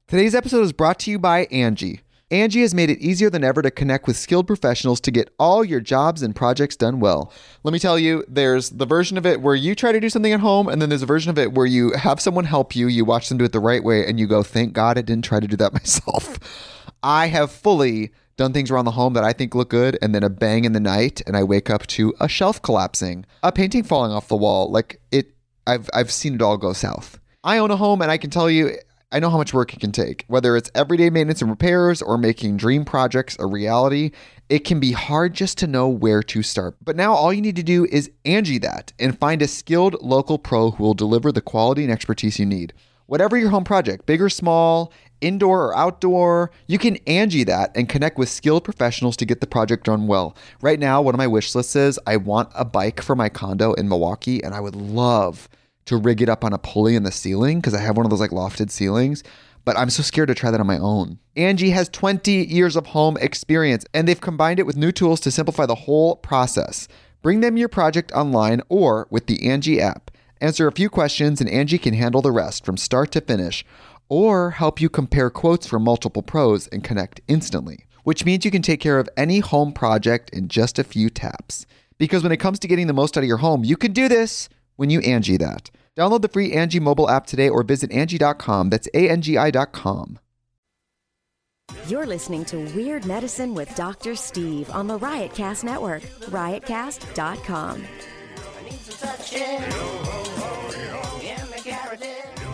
Today's episode is brought to you by Angie. Angie has made it easier than ever to connect with skilled professionals to get all your jobs and projects done well. Let me tell you, there's the version of it where you try to do something at home, and then there's a version of it where you have someone help you, you watch them do it the right way, and you go, thank God I didn't try to do that myself. I have fully done things around the home that I think look good, and then a bang in the night, and I wake up to a shelf collapsing, a painting falling off the wall. I've seen it all go south. I own a home, and I can tell you, I know how much work it can take. Whether it's everyday maintenance and repairs or making dream projects a reality, it can be hard just to know where to start. But now all you need to do is Angie that and find a skilled local pro who will deliver the quality and expertise you need. Whatever your home project, big or small, indoor or outdoor, you can Angie that and connect with skilled professionals to get the project done well. Right now, one of my wish lists is I want a bike for my condo in Milwaukee, and I would love to rig it up on a pulley in the ceiling because I have one of those like lofted ceilings, but I'm so scared to try that on my own. Angie has 20 years of home experience, and they've combined it with new tools to simplify the whole process. Bring them your project online or with the Angie app. Answer a few questions and Angie can handle the rest from start to finish, or help you compare quotes from multiple pros and connect instantly, which means you can take care of any home project in just a few taps. Because when it comes to getting the most out of your home, you can do this when you Angie that. Download the free Angie mobile app today or visit Angie.com. That's ANGI.com. You're listening to Weird Medicine with Dr. Steve on the Riotcast Network, riotcast.com. I need some touching. In the garage.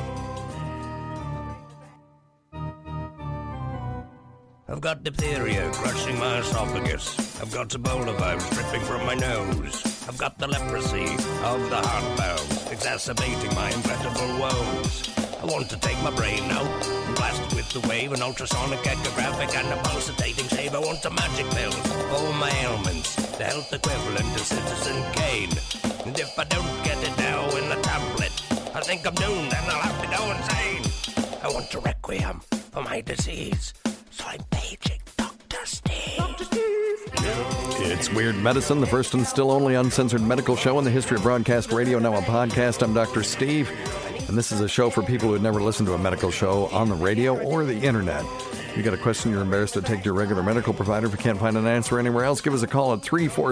I've got diphtheria crushing my esophagus. I've got Ebola vibes dripping from my nose. I've got the leprosy of the heart valves, exacerbating my incredible woes. I want to take my brain out and blast it with the wave, an ultrasonic, echographic, and a pulsating shave. I want a magic pill for all my ailments, the health equivalent to Citizen Kane. And if I don't get it now in a tablet, I think I'm doomed and I'll have to go insane. I want a requiem for my disease, so I'm paging Dr. Steve. Dr. Steve. It's Weird Medicine, the first and still only uncensored medical show in the history of broadcast radio, now a podcast. I'm Dr. Steve, and this is a show for people who had never listened to a medical show on the radio or the internet. You got a question you're embarrassed to take to your regular medical provider if you can't find an answer anywhere else, give us a call at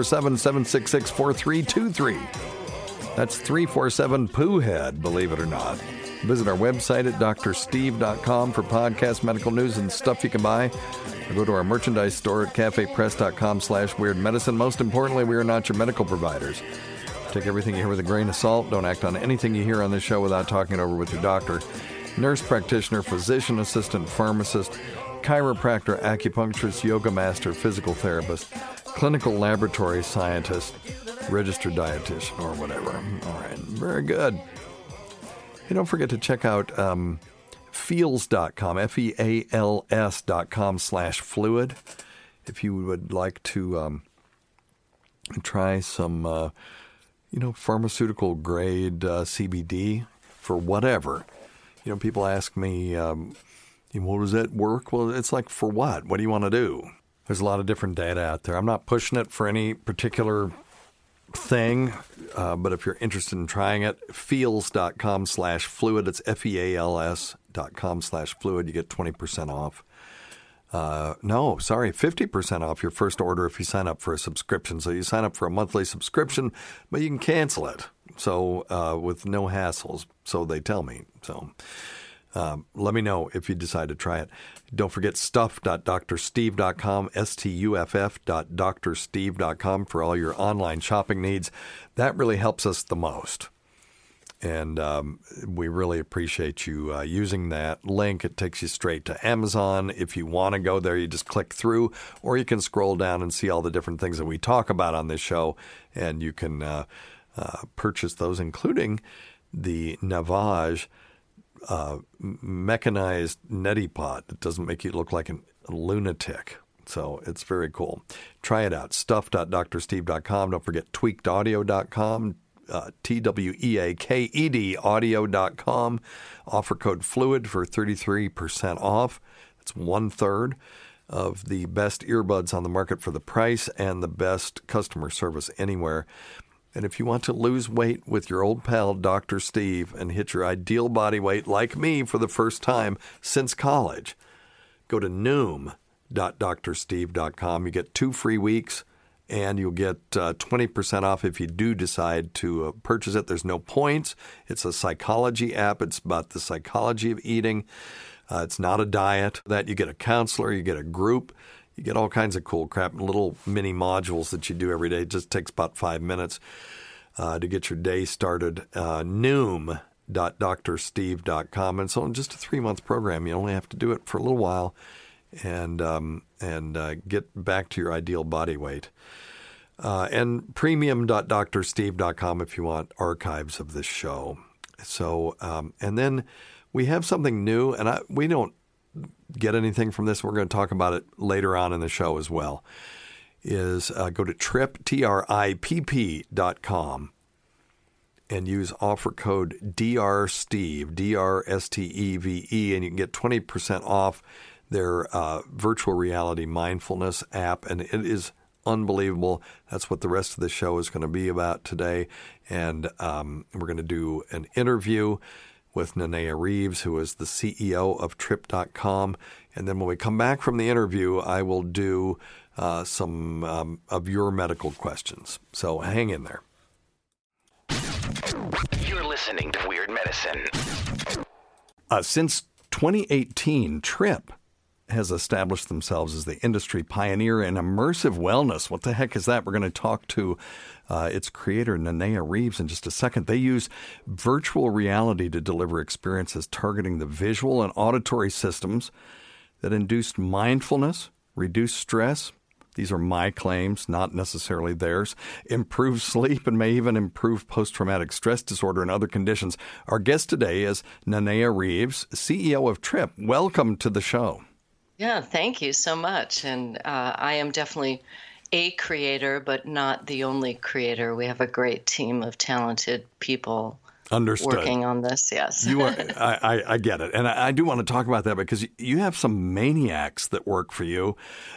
347-766-4323. That's 347-POOHEAD, believe it or not. Visit our website at drsteve.com for podcast, medical news, and stuff you can buy. Or go to our merchandise store at cafepress.com/weirdmedicine. Most importantly, we are not your medical providers. Take everything you hear with a grain of salt. Don't act on anything you hear on this show without talking it over with your doctor, nurse practitioner, physician assistant, pharmacist, chiropractor, acupuncturist, yoga master, physical therapist, clinical laboratory scientist, registered dietitian, or whatever. All right, very good. Hey, don't forget to check out feals.com, FEALS.com/fluid. If you would like to try some, pharmaceutical grade CBD for whatever. People ask me, well, does that work? Well, it's like, for what? What do you want to do? There's a lot of different data out there. I'm not pushing it for any particular thing, but if you're interested in trying it, feals.com/fluid. It's FEALS.com/fluid. You get 20% off. 50% off your first order if you sign up for a subscription. So you sign up for a monthly subscription, but you can cancel it. So with no hassles, so they tell me. So let me know if you decide to try it. Don't forget stuff.drsteve.com, stuff.drsteve.com for all your online shopping needs. That really helps us the most. And we really appreciate you using that link. It takes you straight to Amazon. If you want to go there, you just click through, or you can scroll down and see all the different things that we talk about on this show, and you can purchase those, including the Navage mechanized neti pot that doesn't make you look like a lunatic. So it's very cool. Try it out. Stuff.drsteve.com. Don't forget tweakedaudio.com. TWEAKED audio.com. Offer code FLUID for 33% off. It's 1/3 of the best earbuds on the market for the price and the best customer service anywhere. And if you want to lose weight with your old pal, Dr. Steve, and hit your ideal body weight like me for the first time since college, go to noom.drsteve.com. You get 2 free weeks, and you'll get 20% off if you do decide to purchase it. There's no points. It's a psychology app. It's about the psychology of eating. It's not a diet. That you get a counselor, you get a group, you get all kinds of cool crap, little mini modules that you do every day. It just takes about 5 minutes to get your day started. Noom.drsteve.com. And so in just a 3-month program, you only have to do it for a little while and get back to your ideal body weight. And premium.drsteve.com if you want archives of this show. So, and then we have something new, and we don't get anything from this. We're going to talk about it later on in the show as well, is go to tripp.com and use offer code DRSTEVE, DRSTEVE, and you can get 20% off their virtual reality mindfulness app, and it is unbelievable. That's what the rest of the show is going to be about today, and we're going to do an interview with Nanea Reeves, who is the CEO of Tripp.com. And then when we come back from the interview, I will do some of your medical questions. So hang in there. You're listening to Weird Medicine. Since 2018, Tripp has established themselves as the industry pioneer in immersive wellness. What the heck is that? We're going to talk to its creator, Nanea Reeves, in just a second. They use virtual reality to deliver experiences targeting the visual and auditory systems that induce mindfulness, reduce stress. These are my claims, not necessarily theirs. Improve sleep and may even improve post-traumatic stress disorder and other conditions. Our guest today is Nanea Reeves, CEO of Tripp. Welcome to the show. Yeah, thank you so much. And I am definitely a creator, but not the only creator. We have a great team of talented people working on this. Yes. You are, I get it. And I do want to talk about that because you have some maniacs that work for you.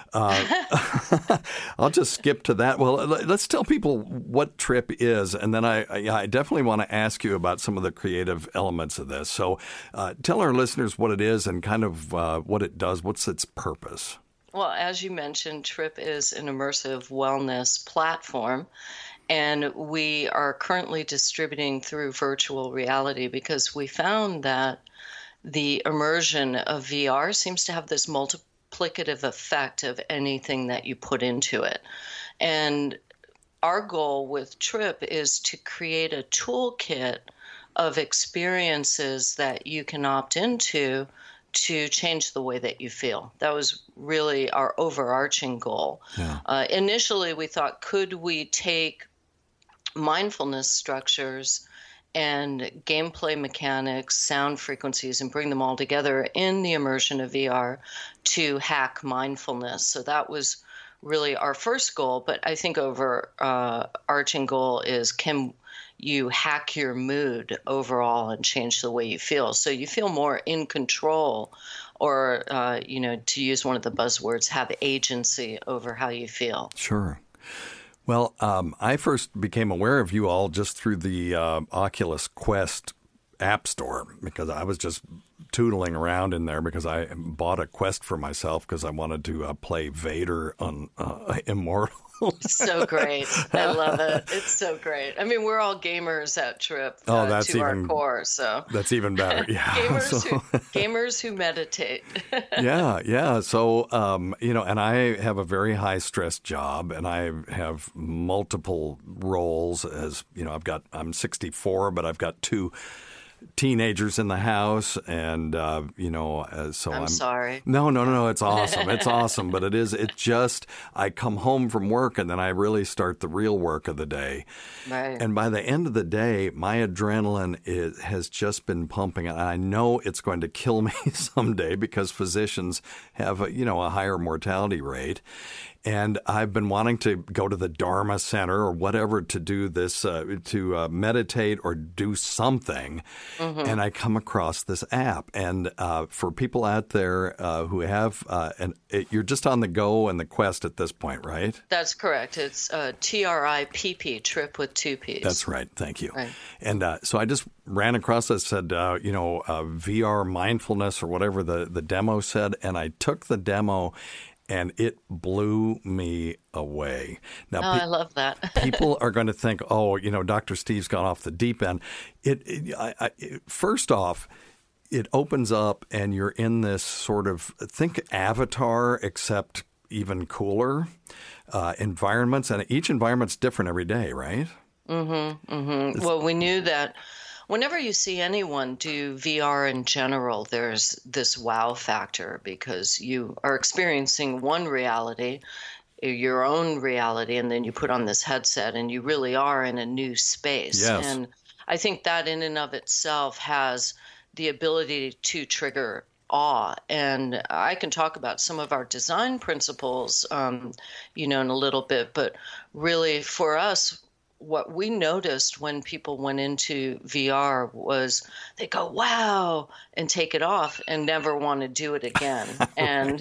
I'll just skip to that. Well, let's tell people what Tripp is. And then I definitely want to ask you about some of the creative elements of this. So tell our listeners what it is and kind of what it does. What's its purpose? Well, as you mentioned, Tripp is an immersive wellness platform. And we are currently distributing through virtual reality because we found that the immersion of VR seems to have this multiplicative effect of anything that you put into it. And our goal with Tripp is to create a toolkit of experiences that you can opt into to change the way that you feel. That was really our overarching goal. Yeah. Initially, we thought, could we take mindfulness structures and gameplay mechanics, sound frequencies, and bring them all together in the immersion of VR to hack mindfulness? So that was really our first goal. But I think overarching goal is, can you hack your mood overall and change the way you feel? So you feel more in control, or, to use one of the buzzwords, have agency over how you feel. Sure. Well, I first became aware of you all just through the Oculus Quest app store because I was just tootling around in there because I bought a Quest for myself because I wanted to play Vader on Immortal. So great. I love it. It's so great. I mean, we're all gamers at Tripp that's to even, our core. So that's even better. Yeah. Gamers who meditate. Yeah. So, and I have a very high stress job and I have multiple roles as, I'm 64, but I've got 2 teenagers in the house, and so I'm sorry. No, it's awesome. It's awesome, but it's just I come home from work and then I really start the real work of the day. Right. And by the end of the day, my adrenaline has just been pumping, and I know it's going to kill me someday because physicians have a higher mortality rate. And I've been wanting to go to the Dharma Center or whatever to do this, to meditate or do something. And I come across this app. And for people out there who have, you're just on the go and the quest at this point, right? That's correct. It's TRIPP, Trip with 2 Ps. That's right. Thank you. Right. And so I just ran across it, said, VR mindfulness or whatever the demo said. And I took the demo and it blew me away. Now, I love that. People are going to think, Dr. Steve's gone off the deep end. First off, it opens up and you're in this sort of, think Avatar, except even cooler environments. And each environment's different every day, right? Well, we knew that whenever you see anyone do VR in general, there's this wow factor because you are experiencing one reality, your own reality, and then you put on this headset and you really are in a new space. Yes. And I think that in and of itself has the ability to trigger awe. And I can talk about some of our design principles, in a little bit, but really for us, what we noticed when people went into VR was they go, wow, and take it off and never want to do it again. And,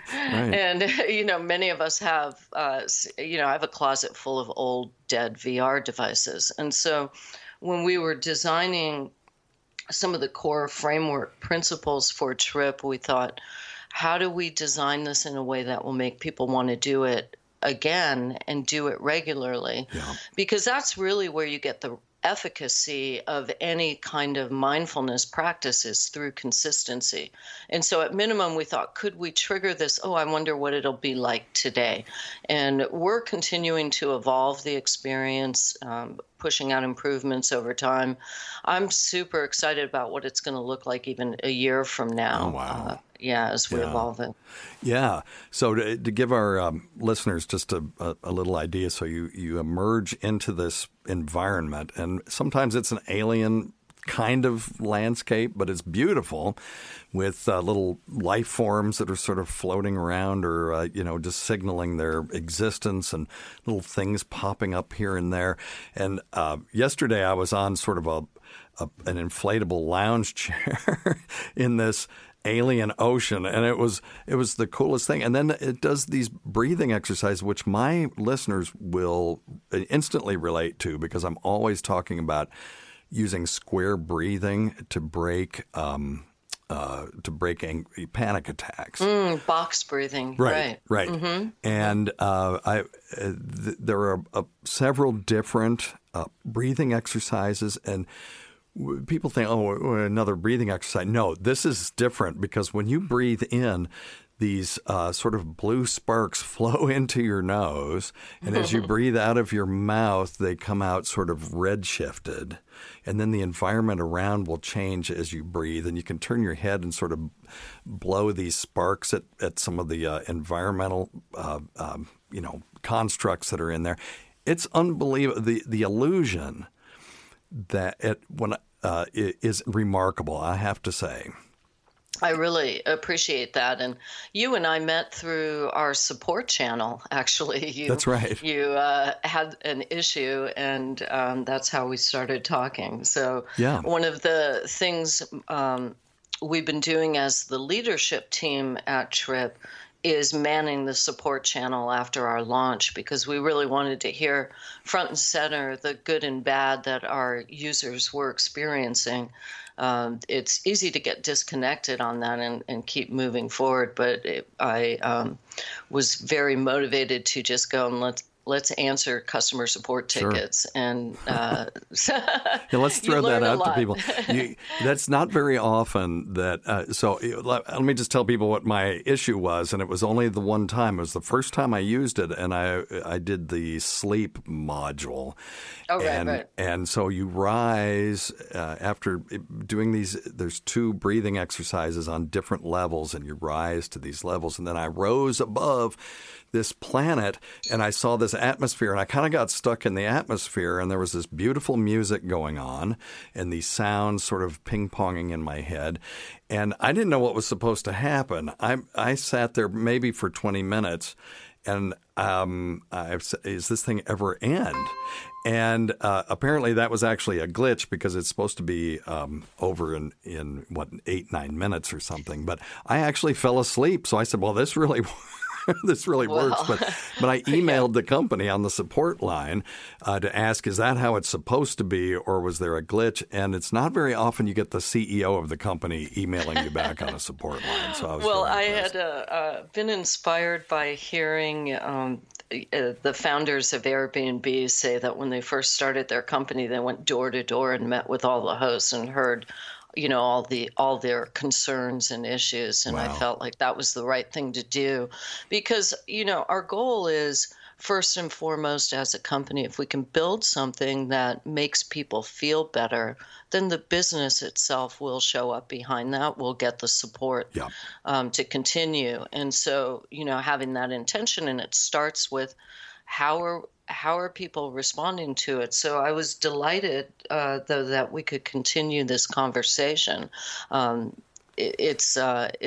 and many of us have, I have a closet full of old, dead VR devices. And so when we were designing some of the core framework principles for Trip, we thought, how do we design this in a way that will make people want to do it again and do it regularly? Because that's really where you get the efficacy of any kind of mindfulness practices, through consistency. And so at minimum, we thought, could we trigger this? Oh, I wonder what it'll be like today. And we're continuing to evolve the experience, pushing out improvements over time. I'm super excited about what it's going to look like even a year from now. Oh, wow. As we evolve it. Yeah. So to give our listeners just a little idea, so you emerge into this environment, and sometimes it's an alien kind of landscape, but it's beautiful with little life forms that are sort of floating around or, just signaling their existence, and little things popping up here and there. And yesterday I was on sort of an inflatable lounge chair in this alien ocean, and it was the coolest thing. And then it does these breathing exercises, which my listeners will instantly relate to, because I'm always talking about using square breathing to break panic attacks. Box breathing. Right. Mm-hmm. And there are several different breathing exercises, and people think, another breathing exercise. No, this is different, because when you breathe in, these sort of blue sparks flow into your nose, and as you breathe out of your mouth, they come out sort of red-shifted. And then the environment around will change as you breathe, and you can turn your head and sort of blow these sparks at some of the environmental, constructs that are in there. It's unbelievable. The illusion that is remarkable, I have to say. I really appreciate that. And you and I met through our support channel, actually. That's right. You had an issue, and that's how we started talking. So one of the things we've been doing as the leadership team at Trip is manning the support channel after our launch, because we really wanted to hear front and center the good and bad that our users were experiencing. It's easy to get disconnected on that and keep moving forward, but I was very motivated to just go and let's answer customer support tickets. Sure. And let's throw that out to people. That's not very often that. So let me just tell people what my issue was, and it was only the one time. It was the first time I used it, and I did the sleep module. Oh, right. And so you rise after doing these. There's 2 breathing exercises on different levels, and you rise to these levels. And then I rose above this planet, and I saw this atmosphere, and I kind of got stuck in the atmosphere, and there was this beautiful music going on, and these sounds sort of ping-ponging in my head, and I didn't know what was supposed to happen. I sat there maybe for 20 minutes, and is this thing ever end? And apparently that was actually a glitch because it's supposed to be over in 8-9 minutes or something. But I actually fell asleep. So I said, well, this really works. But I emailed the company on the support line to ask, is that how it's supposed to be, or was there a glitch? And it's not very often you get the CEO of the company emailing you back on a support line. So I had been inspired by hearing the founders of Airbnb say that when they first started their company, they went door to door and met with all the hosts and heard, all their concerns and issues. And I felt like that was the right thing to do because, our goal is first and foremost as a company, if we can build something that makes people feel better, then the business itself will show up behind that. We'll get the support to continue. And so, having that intention, and it starts with how are people responding to it? So I was delighted, though, that we could continue this conversation. It's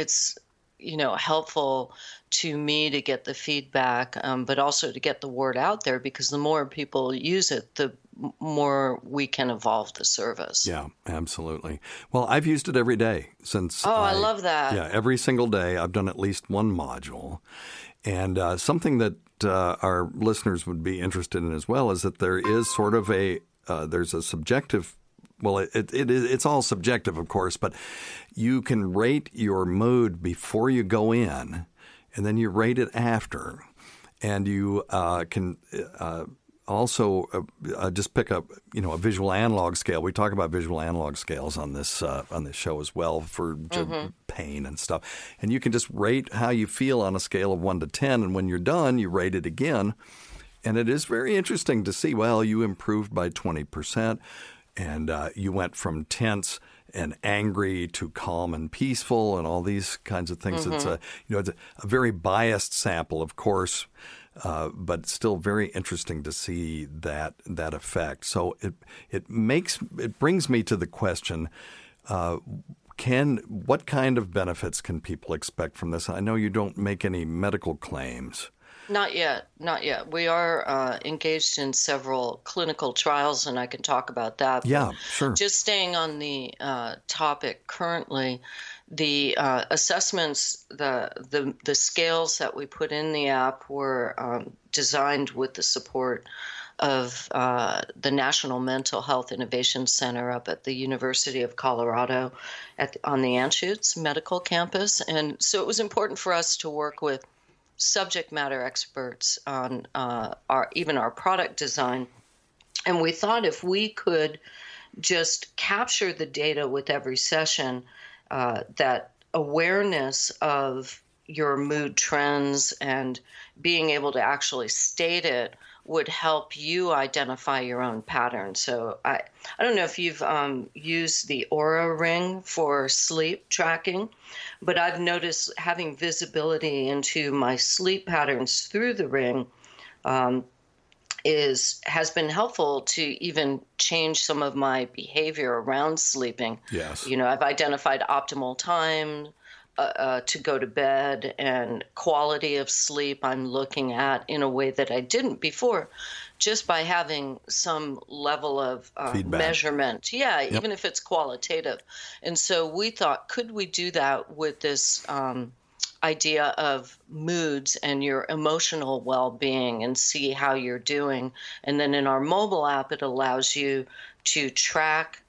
helpful to me to get the feedback, but also to get the word out there, because the more people use it, the more we can evolve the service. Yeah, absolutely. Well, I've used it every day since. Oh, I love that. Yeah, every single day I've done at least one module. And something that our listeners would be interested in as well is that there is sort of there's a subjective. Well, it's all subjective, of course, but you can rate your mood before you go in, and then you rate it after. And you can also just pick up, a visual analog scale. We talk about visual analog scales on this show as well for pain and stuff. And you can just rate how you feel on a scale of 1 to 10, and when you're done, you rate it again. And it is very interesting to see, well, you improved by 20%. And you went from tense and angry to calm and peaceful, and all these kinds of things. It's it's a very biased sample, of course, but still very interesting to see that effect. So it brings me to the question: what kind of benefits can people expect from this? I know you don't make any medical claims. Not yet. We are engaged in several clinical trials, and I can talk about that. Yeah, sure. Just staying on the topic currently, the assessments, the scales that we put in the app were designed with the support of the National Mental Health Innovation Center up at the University of Colorado on the Anschutz Medical Campus. And so it was important for us to work with subject matter experts on our product design. And we thought if we could just capture the data with every session, that awareness of your mood trends and being able to actually state it would help you identify your own pattern. So I don't know if you've used the Oura Ring for sleep tracking, but I've noticed having visibility into my sleep patterns through the ring has been helpful to even change some of my behavior around sleeping. Yes. I've identified optimal time to go to bed and quality of sleep I'm looking at in a way that I didn't before, just by having some level of measurement. Yeah, yep. Even if it's qualitative. And so we thought, could we do that with this idea of moods and your emotional well-being and see how you're doing? And then in our mobile app, it allows you to track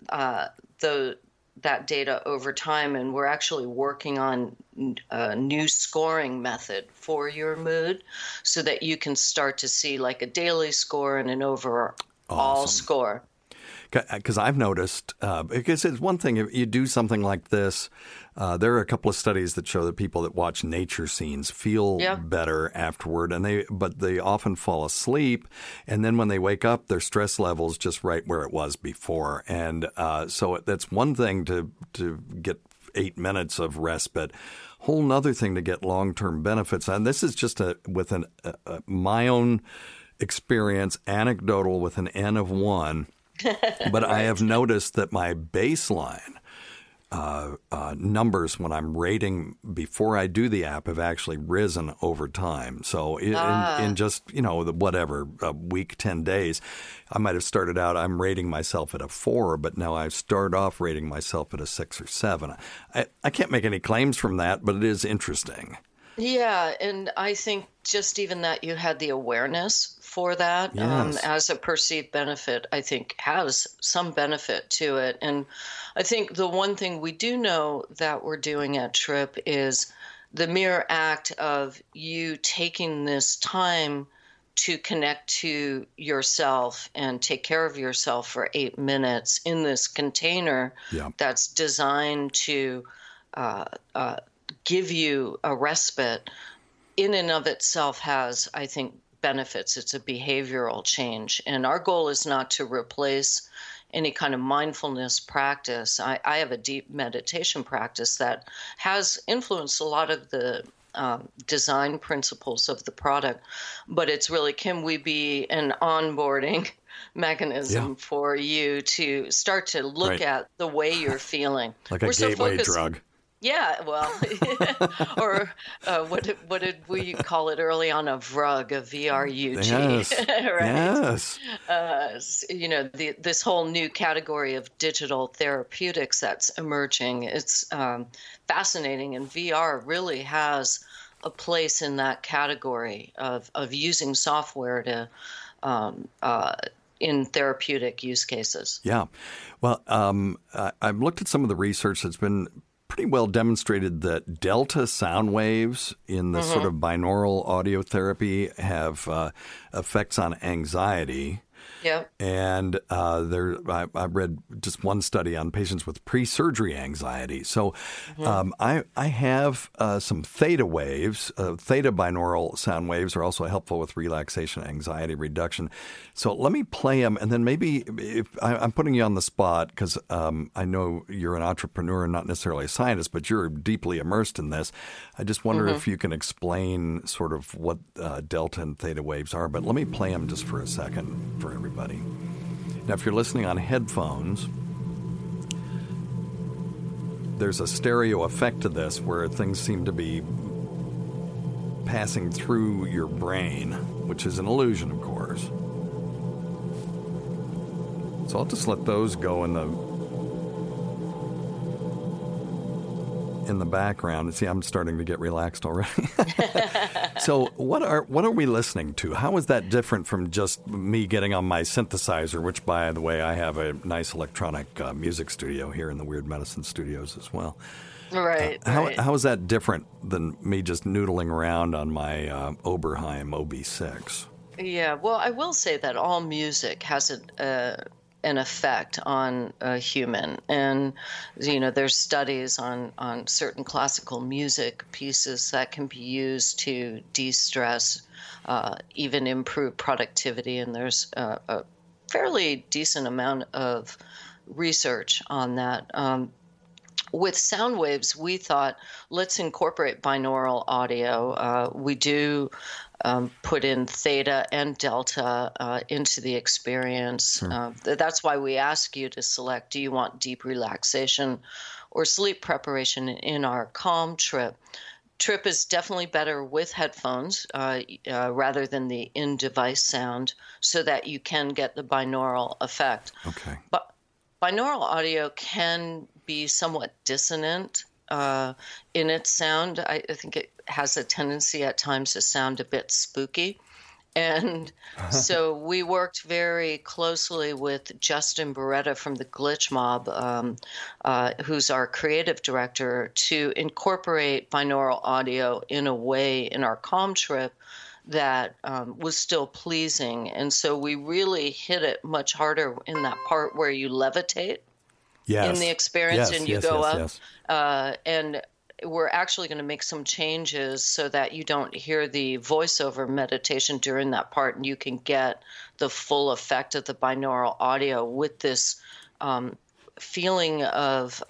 that data over time, and we're actually working on a new scoring method for your mood so that you can start to see like a daily score and an overall score. Because I've noticed, because it's one thing if you do something like this, there are a couple of studies that show that people that watch nature scenes feel better afterward, but they often fall asleep, and then when they wake up, their stress level's just right where it was before, and so that's one thing to get 8 minutes of respite. Whole nother thing to get long-term benefits, and this is just with my own experience, anecdotal with an N of 1. But I have noticed that my baseline numbers when I'm rating before I do the app have actually risen over time. So in just, a week, 10 days, I might have started out, I'm rating myself at a 4, but now I start off rating myself at a 6 or 7. I can't make any claims from that, but it is interesting. Yeah, and I think just even that you had the awareness for that as a perceived benefit, I think has some benefit to it. And I think the one thing we do know that we're doing at Trip is the mere act of you taking this time to connect to yourself and take care of yourself for 8 minutes in this container that's designed to give you a respite in and of itself has, I think, benefits. It's a behavioral change. And our goal is not to replace any kind of mindfulness practice. I have a deep meditation practice that has influenced a lot of the design principles of the product. But it's really, can we be an onboarding mechanism for you to start to look at the way you're feeling? Like a gateway drug. Yeah, well, or what did we call it early on? A VRUG, a VRUG, yes. right? Yes. This whole new category of digital therapeutics that's emerging. It's fascinating, and VR really has a place in that category of using software to in therapeutic use cases. Yeah. Well, I've looked at some of the research that's been pretty well demonstrated that delta sound waves in the sort of binaural audio therapy have effects on anxiety. Yep. And I read just one study on patients with pre-surgery anxiety. So I have some theta waves. Theta binaural sound waves are also helpful with relaxation, anxiety reduction. So let me play them, and then maybe if I'm putting you on the spot because I know you're an entrepreneur and not necessarily a scientist, but you're deeply immersed in this. I just wonder if you can explain sort of what delta and theta waves are. But let me play them just for a second for everybody. Now, if you're listening on headphones, there's a stereo effect to this where things seem to be passing through your brain, which is an illusion, of course. So I'll just let those go in the background. See, I'm starting to get relaxed already. So what are we listening to? How is that different from just me getting on my synthesizer, which, by the way, I have a nice electronic music studio here in the Weird Medicine Studios as well. Right. How is that different than me just noodling around on my Oberheim OB6? Yeah, well, I will say that all music has an effect on a human. And, there's studies on certain classical music pieces that can be used to de-stress, even improve productivity. And there's a fairly decent amount of research on that. With sound waves, we thought, let's incorporate binaural audio. We do put in theta and delta into the experience. That's why we ask you to select, do you want deep relaxation or sleep preparation in our Calm Trip? Trip is definitely better with headphones rather than the in-device sound so that you can get the binaural effect. Okay. But binaural audio can be somewhat dissonant in its sound. I think it has a tendency at times to sound a bit spooky. And so we worked very closely with Justin Beretta from the Glitch Mob, who's our creative director, to incorporate binaural audio in a way in our Calm Trip that was still pleasing. And so we really hit it much harder in that part where you levitate in the experience and you go up. And we're actually going to make some changes so that you don't hear the voiceover meditation during that part, and you can get the full effect of the binaural audio with this feeling of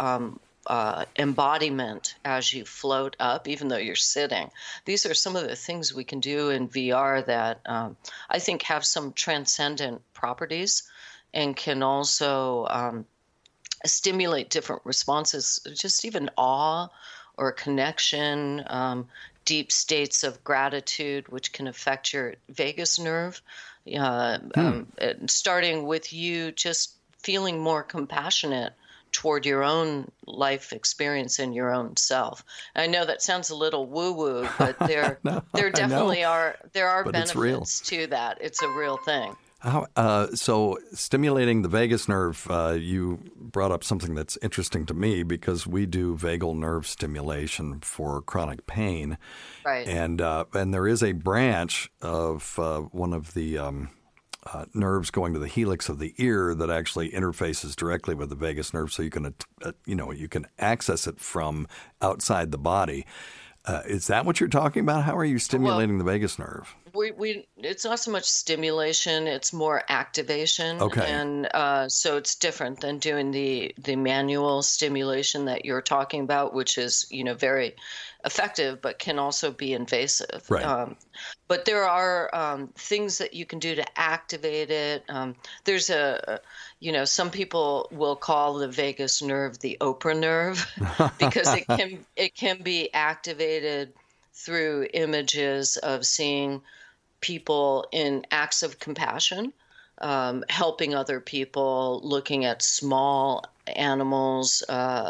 embodiment as you float up, even though you're sitting. These are some of the things we can do in VR that I think have some transcendent properties and can also stimulate different responses, just even awe or connection, deep states of gratitude, which can affect your vagus nerve, starting with you just feeling more compassionate toward your own life experience and your own self. I know that sounds a little woo-woo, but there definitely are benefits to that. It's a real thing. So stimulating the vagus nerve, you brought up something that's interesting to me because we do vagal nerve stimulation for chronic pain. Right. And there is a branch of one of the nerves going to the helix of the ear that actually interfaces directly with the vagus nerve, so you can you can access it from outside the body. Is that what you're talking about? How are you stimulating the vagus nerve? It's not so much stimulation; it's more activation. Okay. And so it's different than doing the manual stimulation that you're talking about, which is very effective, but can also be invasive. Right. But there are things that you can do to activate it. There's some people will call the vagus nerve the Oprah nerve because it can be activated through images of seeing people in acts of compassion, helping other people, looking at small animals,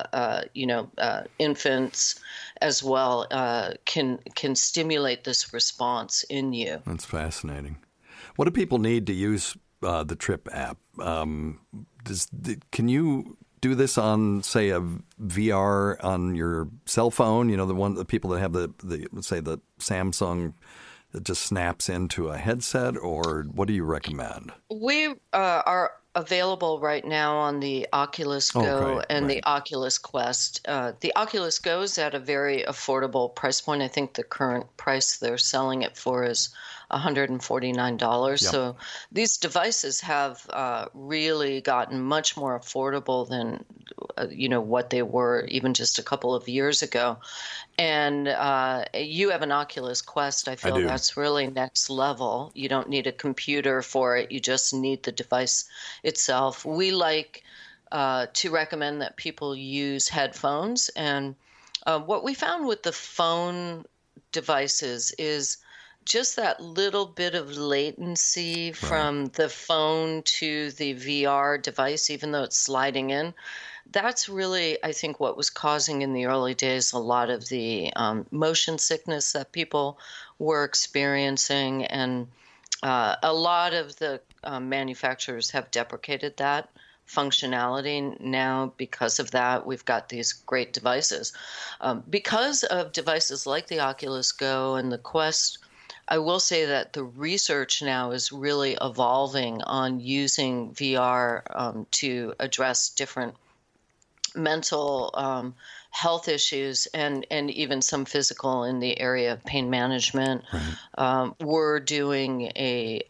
infants as well, can stimulate this response in you. That's fascinating. What do people need to use the TRIP app? Can you do this on, say, a VR on your cell phone? The people that have the Samsung that just snaps into a headset, or what do you recommend? We are available right now on the Oculus Go the Oculus Quest. The Oculus Go is at a very affordable price point. I think the current price they're selling it for is $149. Yep. So these devices have really gotten much more affordable than what they were even just a couple of years ago. And you have an Oculus Quest. I feel that's really next level. You don't need a computer for it. You just need the device itself. We like to recommend that people use headphones. And what we found with the phone devices is just that little bit of latency from the phone to the VR device, even though it's sliding in. That's really, I think, what was causing in the early days a lot of the motion sickness that people were experiencing. And a lot of the manufacturers have deprecated that functionality now. Because of that, we've got these great devices. Because of devices like the Oculus Go and the Quest, I will say that the research now is really evolving on using VR to address different mental health issues and even some physical in the area of pain management. Right. We're doing a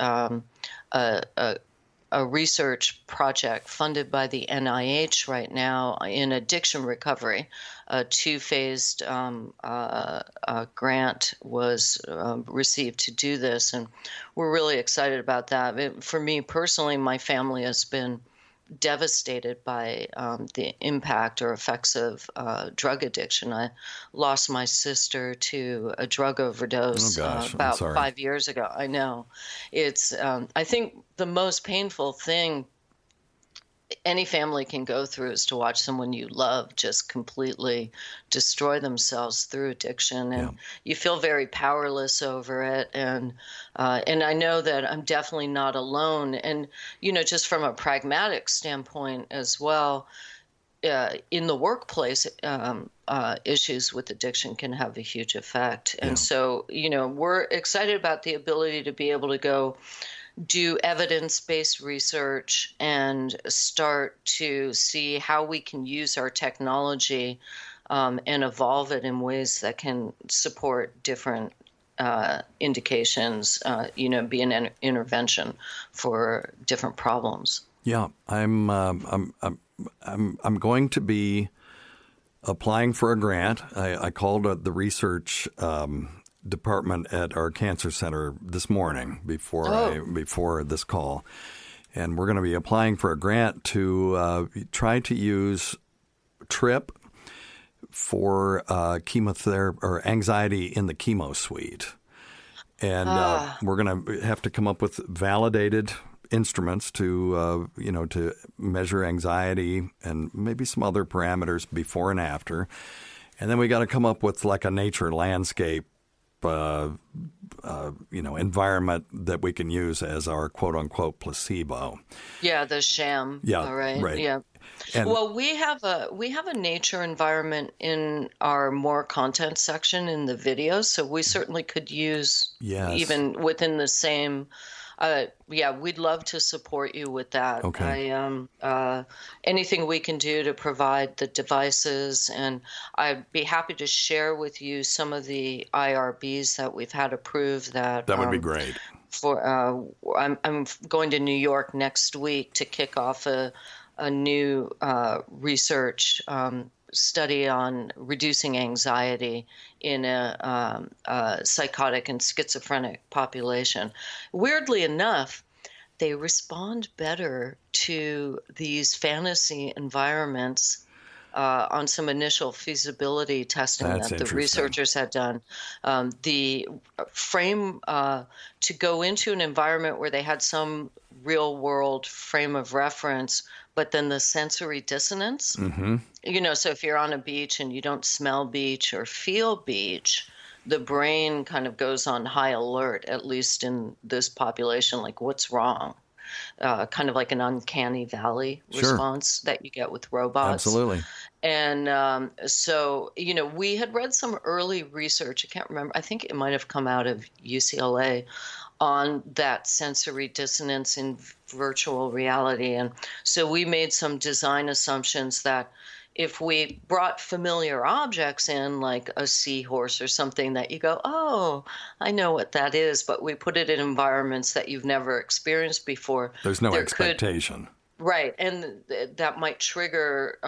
research project funded by the NIH right now in addiction recovery. A two-phased grant was received to do this, and we're really excited about that. For me personally, my family has been devastated by the impact or effects of drug addiction. I lost my sister to a drug overdose about 5 years ago. I know. It's, I think the most painful thing any family can go through is to watch someone you love just completely destroy themselves through addiction, and you feel very powerless over it. And I know that I'm definitely not alone. And just from a pragmatic standpoint as well, in the workplace, issues with addiction can have a huge effect. And so, we're excited about the ability to be able to go do evidence-based research and start to see how we can use our technology and evolve it in ways that can support different indications, be an intervention for different problems. Yeah, I'm going to be applying for a grant. I called the research department at our cancer center this morning before this call, And we're going to be applying for a grant to try to use TRIP for chemotherapy or anxiety in the chemo suite. And we're going to have to come up with validated instruments to to measure anxiety and maybe some other parameters before and after. And then we got to come up with like a nature landscape environment that we can use as our quote unquote placebo. Yeah, the sham. Yeah, all right. right. Yeah. And, well, we have a nature environment in our more content section in the video, so we certainly could use even within the same. We'd love to support you with that. Okay. Anything we can do to provide the devices, and I'd be happy to share with you some of the IRBs that we've had approved. That would be great. I'm going to New York next week to kick off a new research study on reducing anxiety in a psychotic and schizophrenic population. Weirdly enough, they respond better to these fantasy environments on some initial feasibility testing that the researchers had done. The frame to go into an environment where they had some real world frame of reference, but then the sensory dissonance, so if you're on a beach and you don't smell beach or feel beach, the brain kind of goes on high alert, at least in this population, like what's wrong? Kind of like an uncanny valley response that you get with robots. Absolutely. And so, we had read some early research. I can't remember. I think it might have come out of UCLA on that sensory dissonance in virtual reality. And so we made some design assumptions that if we brought familiar objects in, like a seahorse or something that you go, oh, I know what that is, but we put it in environments that you've never experienced before. There's no expectation. Right. And that might trigger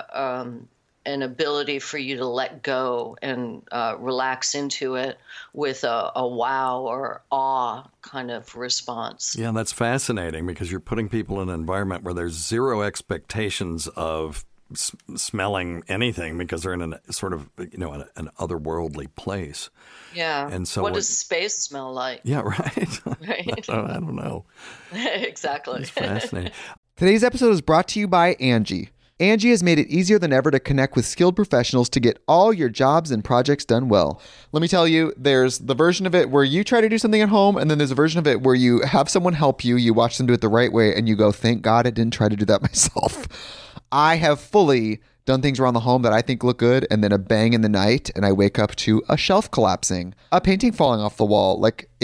an ability for you to let go and relax into it with a wow or awe kind of response. Yeah, that's fascinating because you're putting people in an environment where there's zero expectations of smelling anything because they're in an sort of, an otherworldly place. Yeah. And so what does space smell like? Yeah, right. Right. I don't know. Exactly. It's fascinating. Today's episode is brought to you by Angie. Angie has made it easier than ever to connect with skilled professionals to get all your jobs and projects done well. Let me tell you, there's the version of it where you try to do something at home, and then there's a version of it where you have someone help you, you watch them do it the right way, and you go, thank God I didn't try to do that myself. I have fully done things around the home that I think look good, and then a bang in the night, and I wake up to a shelf collapsing, a painting falling off the wall.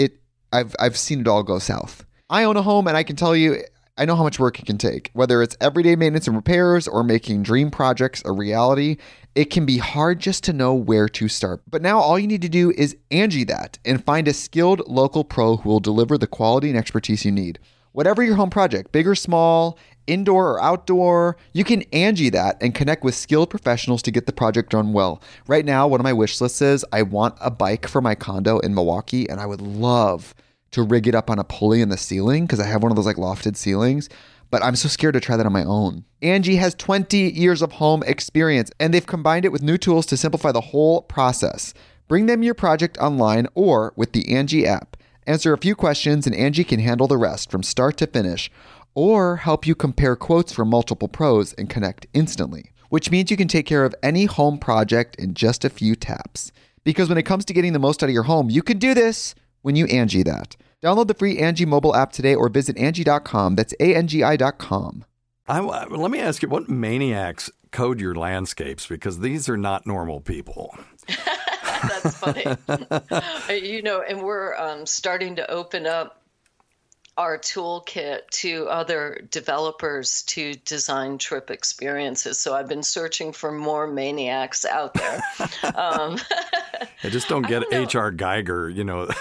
I've seen it all go south. I own a home, and I can tell you, I know how much work it can take. Whether it's everyday maintenance and repairs or making dream projects a reality, it can be hard just to know where to start. But now all you need to do is Angie that and find a skilled local pro who will deliver the quality and expertise you need. Whatever your home project, big or small, indoor or outdoor, you can Angie that and connect with skilled professionals to get the project done well. Right now, one of my wish lists is I want a bike for my condo in Milwaukee, and I would love to rig it up on a pulley in the ceiling because I have one of those like lofted ceilings, but I'm so scared to try that on my own. Angie has 20 years of home experience, and they've combined it with new tools to simplify the whole process. Bring them your project online or with the Angie app. Answer a few questions and Angie can handle the rest from start to finish, or help you compare quotes from multiple pros and connect instantly, which means you can take care of any home project in just a few taps. Because when it comes to getting the most out of your home, you can do this when you Angie that. Download the free Angie mobile app today or visit Angie.com. That's ANGI.com. Let me ask you, what maniacs code your landscapes? Because these are not normal people. That's funny. And we're starting to open up our toolkit to other developers to design trip experiences. So I've been searching for more maniacs out there. I just don't get H.R. Geiger.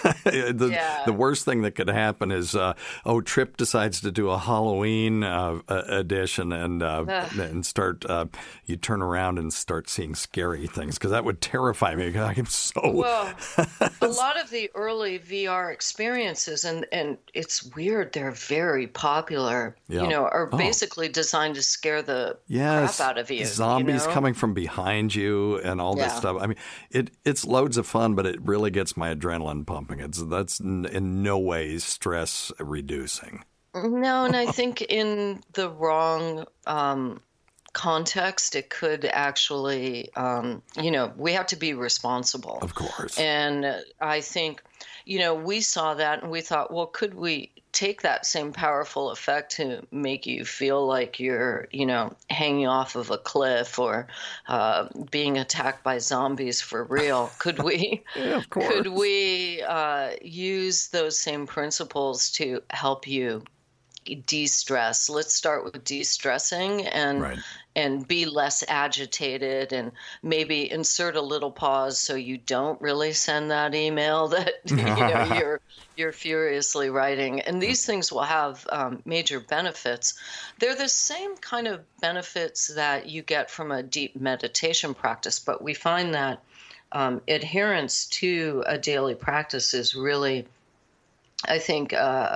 The worst thing that could happen is, Trip decides to do a Halloween edition and start. You turn around and start seeing scary things because that would terrify me. I'm so. Well, a lot of the early VR experiences, and it's weird weird. They're very popular, are basically designed to scare the crap out of you. Zombies coming from behind you and all this stuff. I mean, it's loads of fun, but it really gets my adrenaline pumping. That's in no way stress reducing. No, and I think in the wrong context, it could actually, we have to be responsible. Of course. And I think, we saw that and we thought, well, could we take that same powerful effect to make you feel like you're, hanging off of a cliff or being attacked by zombies for real? Could we, of course. Could we use those same principles to help you de-stress? Let's start with de-stressing and be less agitated, and maybe insert a little pause so you don't really send that email that you're furiously writing. And these things will have major benefits. They're the same kind of benefits that you get from a deep meditation practice, but we find that adherence to a daily practice is really, I think,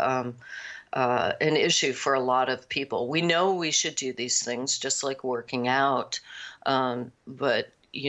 an issue for a lot of people. We know we should do these things, just like working out, but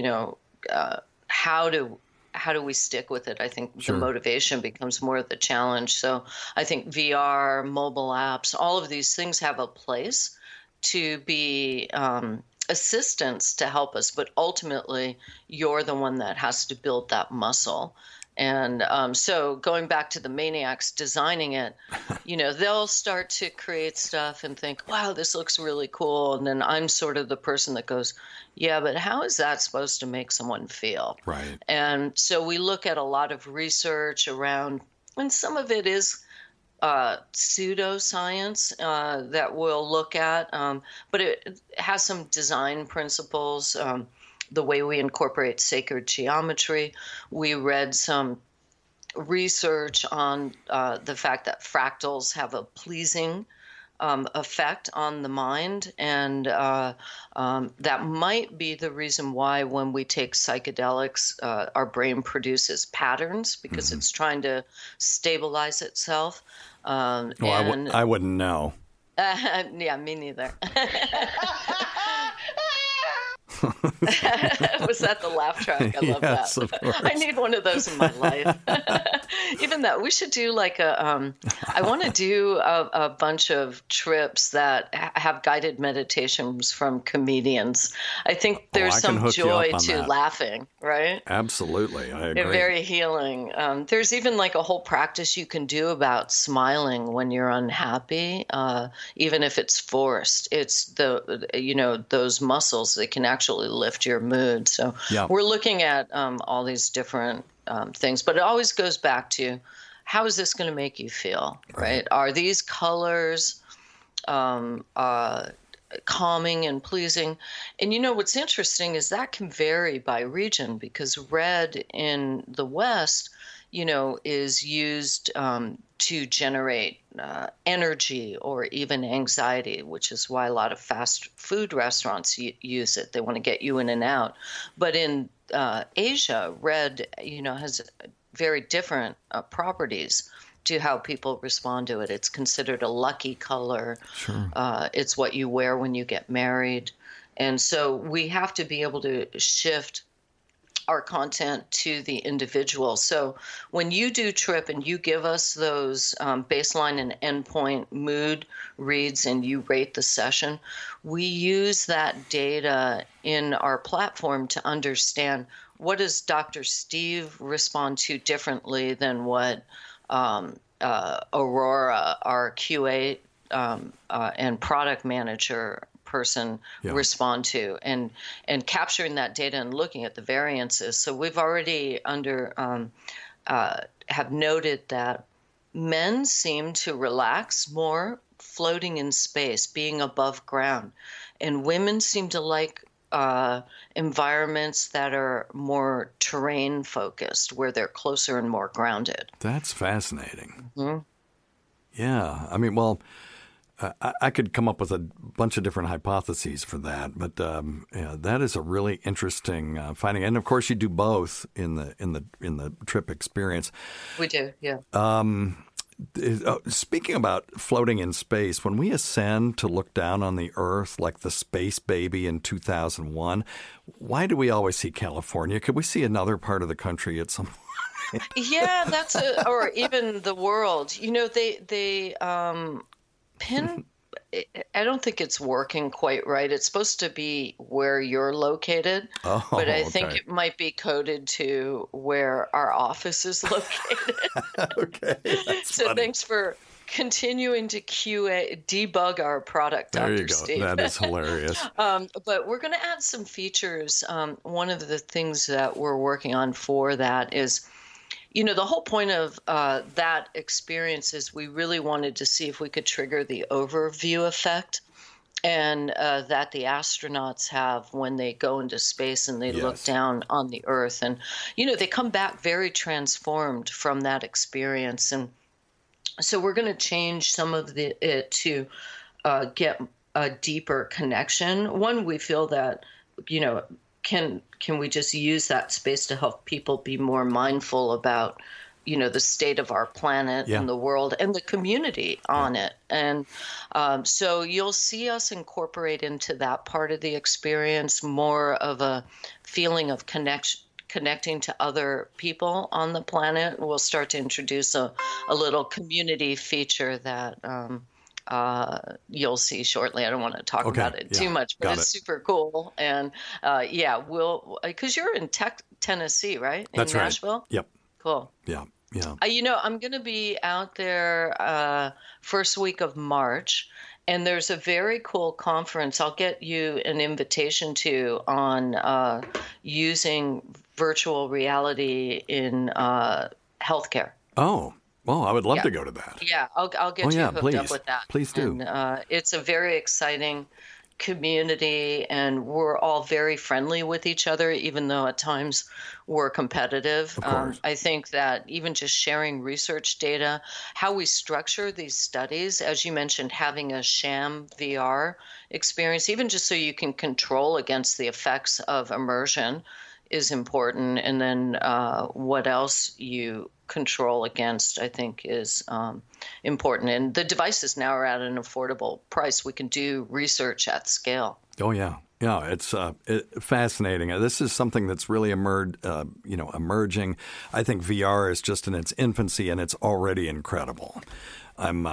how do we stick with it? I think the motivation becomes more of the challenge. So I think VR, mobile apps, all of these things have a place to be assistance to help us, but ultimately you're the one that has to build that muscle. And so going back to the maniacs designing it, they'll start to create stuff and think, wow, this looks really cool. And then I'm sort of the person that goes, yeah, but how is that supposed to make someone feel? Right. And so we look at a lot of research around, and some of it is pseudoscience that we'll look at, but it has some design principles. The way we incorporate sacred geometry. We read some research on the fact that fractals have a pleasing effect on the mind, and that might be the reason why when we take psychedelics, our brain produces patterns because it's trying to stabilize itself. I wouldn't know. Yeah, me neither. Was that the laugh track? I love that. Of course. I need one of those in my life. Even that, we should do like I want to do a bunch of trips that have guided meditations from comedians. I think there's some joy to laughing, right? Absolutely. I agree. They're very healing. There's even like a whole practice you can do about smiling when you're unhappy, even if it's forced. It's those muscles that can actually lift your mood. So we're looking at all these different things, but it always goes back to, how is this going to make you feel, right? Are these colors calming and pleasing? And what's interesting is that can vary by region, because red in the West, is used to generate energy or even anxiety, which is why a lot of fast food restaurants use it. They want to get you in and out. But in Asia, red, has very different properties to how people respond to it. It's considered a lucky color. Sure. It's what you wear when you get married. And so we have to be able to shift our content to the individual. So when you do Trip and you give us those baseline and endpoint mood reads and you rate the session, we use that data in our platform to understand, what does Dr. Steve respond to differently than what Aurora, our QA and product manager person respond to, and capturing that data and looking at the variances. So we've already have noted that men seem to relax more floating in space, being above ground, and women seem to like environments that are more terrain focused, where they're closer and more grounded. That's fascinating. Mm-hmm. Yeah. I mean, well, I could come up with a bunch of different hypotheses for that, but that is a really interesting finding. And of course, you do both in the Trip experience. We do, yeah. Speaking about floating in space, when we ascend to look down on the Earth like the space baby in 2001, why do we always see California? Could we see another part of the country at some point? Yeah, or even the world. They pin. I don't think it's working quite right. It's supposed to be where you're located, but I think it might be coded to where our office is located. Okay, so funny. Thanks for continuing to debug our product, Dr. There you go. Steve. That is hilarious. But we're going to add some features. One of the things that we're working on for that is, the whole point of that experience is we really wanted to see if we could trigger the overview effect and that the astronauts have when they go into space and they look down on the Earth. And, they come back very transformed from that experience. And so we're going to change some of it to get a deeper connection. One, we feel that, can we just use that space to help people be more mindful about, the state of our planet and the world and the community on it. And so you'll see us incorporate into that part of the experience more of a feeling of connecting to other people on the planet. We'll start to introduce a little community feature that you'll see shortly. I don't want to talk about it too much, but it's super cool. And we'll, because you're in Tennessee, right? That's in right. Nashville? Yep. Cool. Yeah. I'm going to be out there first week of March, and there's a very cool conference I'll get you an invitation to on using virtual reality in healthcare. Oh, well, I would love to go to that. Yeah, I'll get you hooked up with that. Please do. And, it's a very exciting community, and we're all very friendly with each other, even though at times we're competitive. Of course. I think that even just sharing research data, how we structure these studies, as you mentioned, having a sham VR experience, even just so you can control against the effects of immersion is important. And then what else you control against, I think, is important. And the devices now are at an affordable price. We can do research at scale. Oh, yeah. Yeah, it's fascinating. This is something that's really emerging. I think VR is just in its infancy, and it's already incredible. And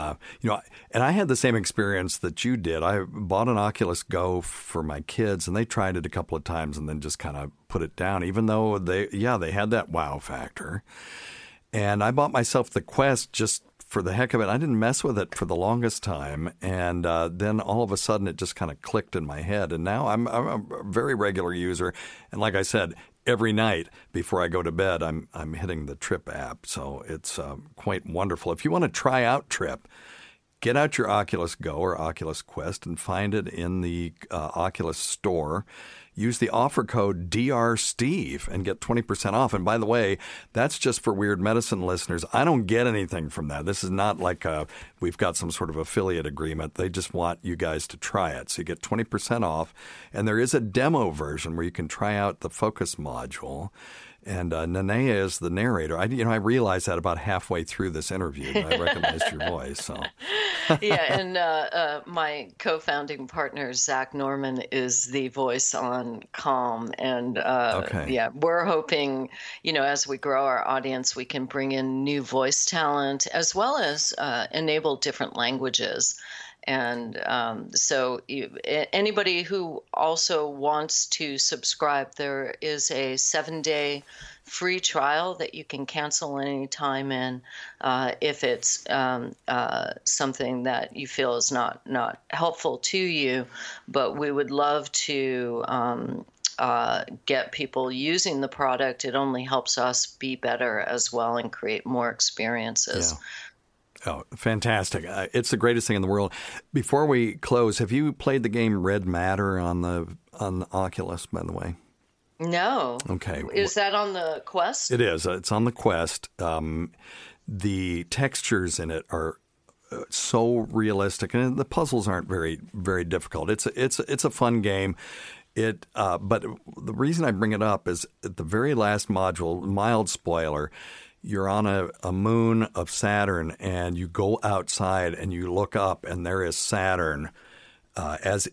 I had the same experience that you did. I bought an Oculus Go for my kids, and they tried it a couple of times and then just kind of put it down, even though they had that wow factor. And I bought myself the Quest just for the heck of it. I didn't mess with it for the longest time. And then all of a sudden it just kind of clicked in my head. And now I'm a very regular user. And like I said, every night before I go to bed, I'm hitting the Trip app. So it's quite wonderful. If you want to try out Trip, get out your Oculus Go or Oculus Quest and find it in the Oculus store. Use the offer code DRSteve and get 20% off. And by the way, that's just for Weird Medicine listeners. I don't get anything from that. This is not like we've got some sort of affiliate agreement. They just want you guys to try it. So you get 20% off. And there is a demo version where you can try out the Focus module. And Nanea is the narrator. I realized that about halfway through this interview. I recognized your voice. So, yeah, and my co-founding partner Zach Norman is the voice on Calm, and we're hoping, as we grow our audience, we can bring in new voice talent as well as enable different languages. And so anybody who also wants to subscribe, there is a 7-day free trial that you can cancel any time in if it's something that you feel is not helpful to you. But we would love to get people using the product. It only helps us be better as well and create more experiences. Yeah. Oh, fantastic. It's the greatest thing in the world. Before we close, have you played the game Red Matter on the Oculus, by the way? No. Okay. Is that on the Quest? It is. It's on the Quest. The textures in it are so realistic, and the puzzles aren't very, very difficult. It's a fun game. But the reason I bring it up is at the very last module, mild spoiler, you're on a moon of Saturn, and you go outside and you look up, and there is Saturn, as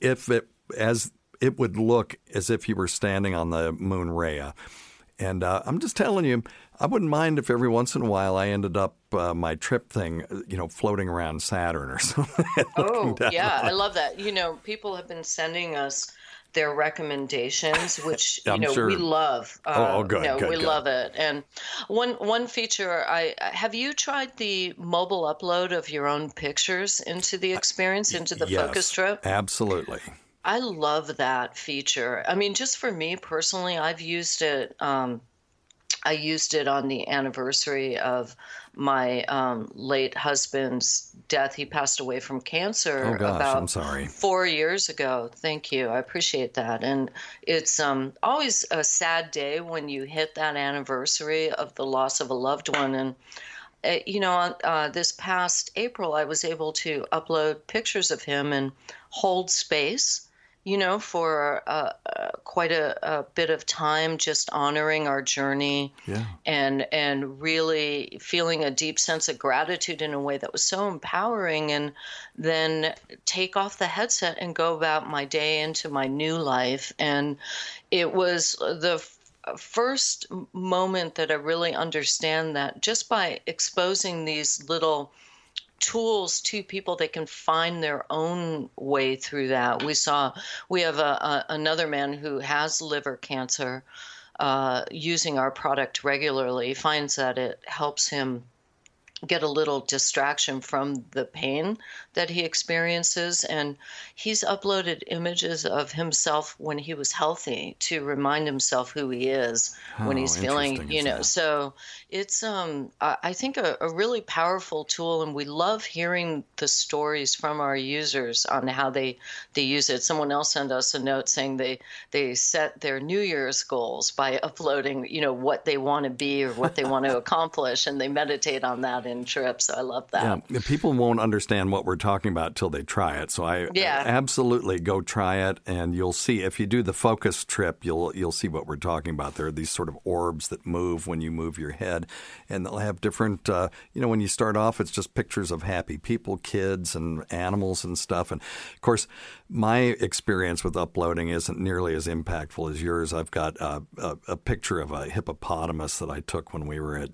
it would look as if you were standing on the moon Rhea. And I'm just telling you, I wouldn't mind if every once in a while I ended up my trip thing, floating around Saturn or something. Oh, yeah, I love that. People have been sending us their recommendations, which sure. we love. Good. We love it. And one feature, have you tried the mobile upload of your own pictures into the experience, into the focus trip? Absolutely. I love that feature. I mean, just for me personally, I've used it. I used it on the anniversary of my late husband's death. He passed away from cancer I'm sorry. 4 years ago. Thank you. I appreciate that. And it's always a sad day when you hit that anniversary of the loss of a loved one. And this past April, I was able to upload pictures of him and hold space, for quite a bit of time, just honoring our journey, and really feeling a deep sense of gratitude in a way that was so empowering, and then take off the headset and go about my day into my new life. And it was the first moment that I really understand that just by exposing these little tools to people, they can find their own way through that. We have another man who has liver cancer, using our product regularly, finds that it helps him get a little distraction from the pain that he experiences. And he's uploaded images of himself when he was healthy to remind himself who he is when he's feeling, so it's, I think a really powerful tool. And we love hearing the stories from our users on how they use it. Someone else sent us a note saying they set their New Year's goals by uploading, what they want to be or what they want to accomplish. And they meditate on that in trips. So I love that. Yeah, people won't understand what we're talking about till they try it. So I absolutely go try it, and you'll see. If you do the focus trip, you'll see what we're talking about. There are these sort of orbs that move when you move your head, and they'll have different. When you start off, it's just pictures of happy people, kids, and animals and stuff. And of course, my experience with uploading isn't nearly as impactful as yours. I've got a picture of a hippopotamus that I took when we were at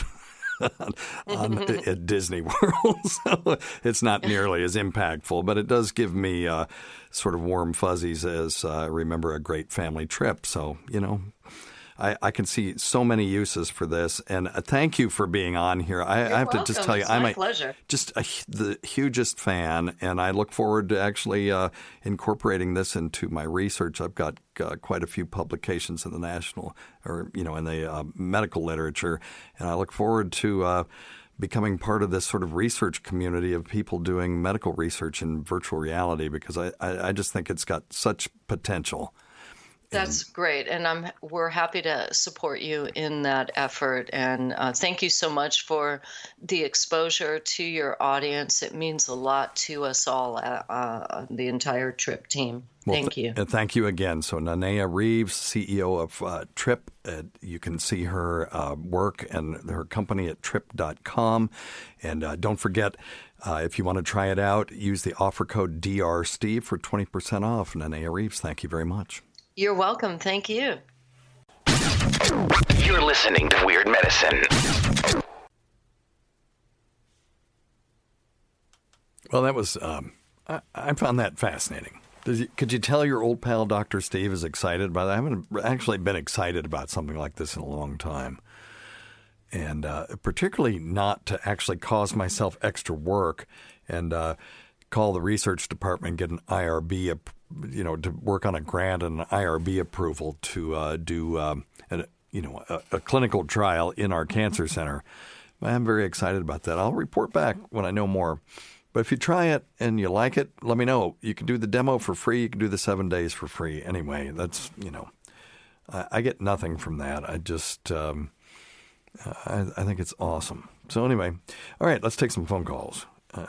at Disney World. So it's not nearly as impactful, but it does give me sort of warm fuzzies as I remember a great family trip. So, I can see so many uses for this, and thank you for being on here. I have to just tell you, I'm the hugest fan, and I look forward to actually incorporating this into my research. I've got quite a few publications in the national, or in the medical literature, and I look forward to becoming part of this sort of research community of people doing medical research in virtual reality, because I just think it's got such potential. That's great, and we're happy to support you in that effort. And thank you so much for the exposure to your audience. It means a lot to us all, the entire TRIP team. Thank you. Thank you again. So Nanea Reeves, CEO of TRIP. You can see her work and her company at trip.com. And don't forget, if you want to try it out, use the offer code DRSteve for 20% off. Nanea Reeves, thank you very much. You're welcome. Thank you. You're listening to Weird Medicine. Well, that was, I found that fascinating. Could you tell your old pal Dr. Steve is excited about that? I haven't actually been excited about something like this in a long time. And particularly not to actually cause myself extra work and call the research department, get an IRB, to work on a grant and an IRB approval to do a clinical trial in our cancer center. I'm very excited about that. I'll report back when I know more. But if you try it and you like it, let me know. You can do the demo for free. You can do the 7 days for free. Anyway, that's, I get nothing from that. I just, I think it's awesome. So anyway, all right, let's take some phone calls.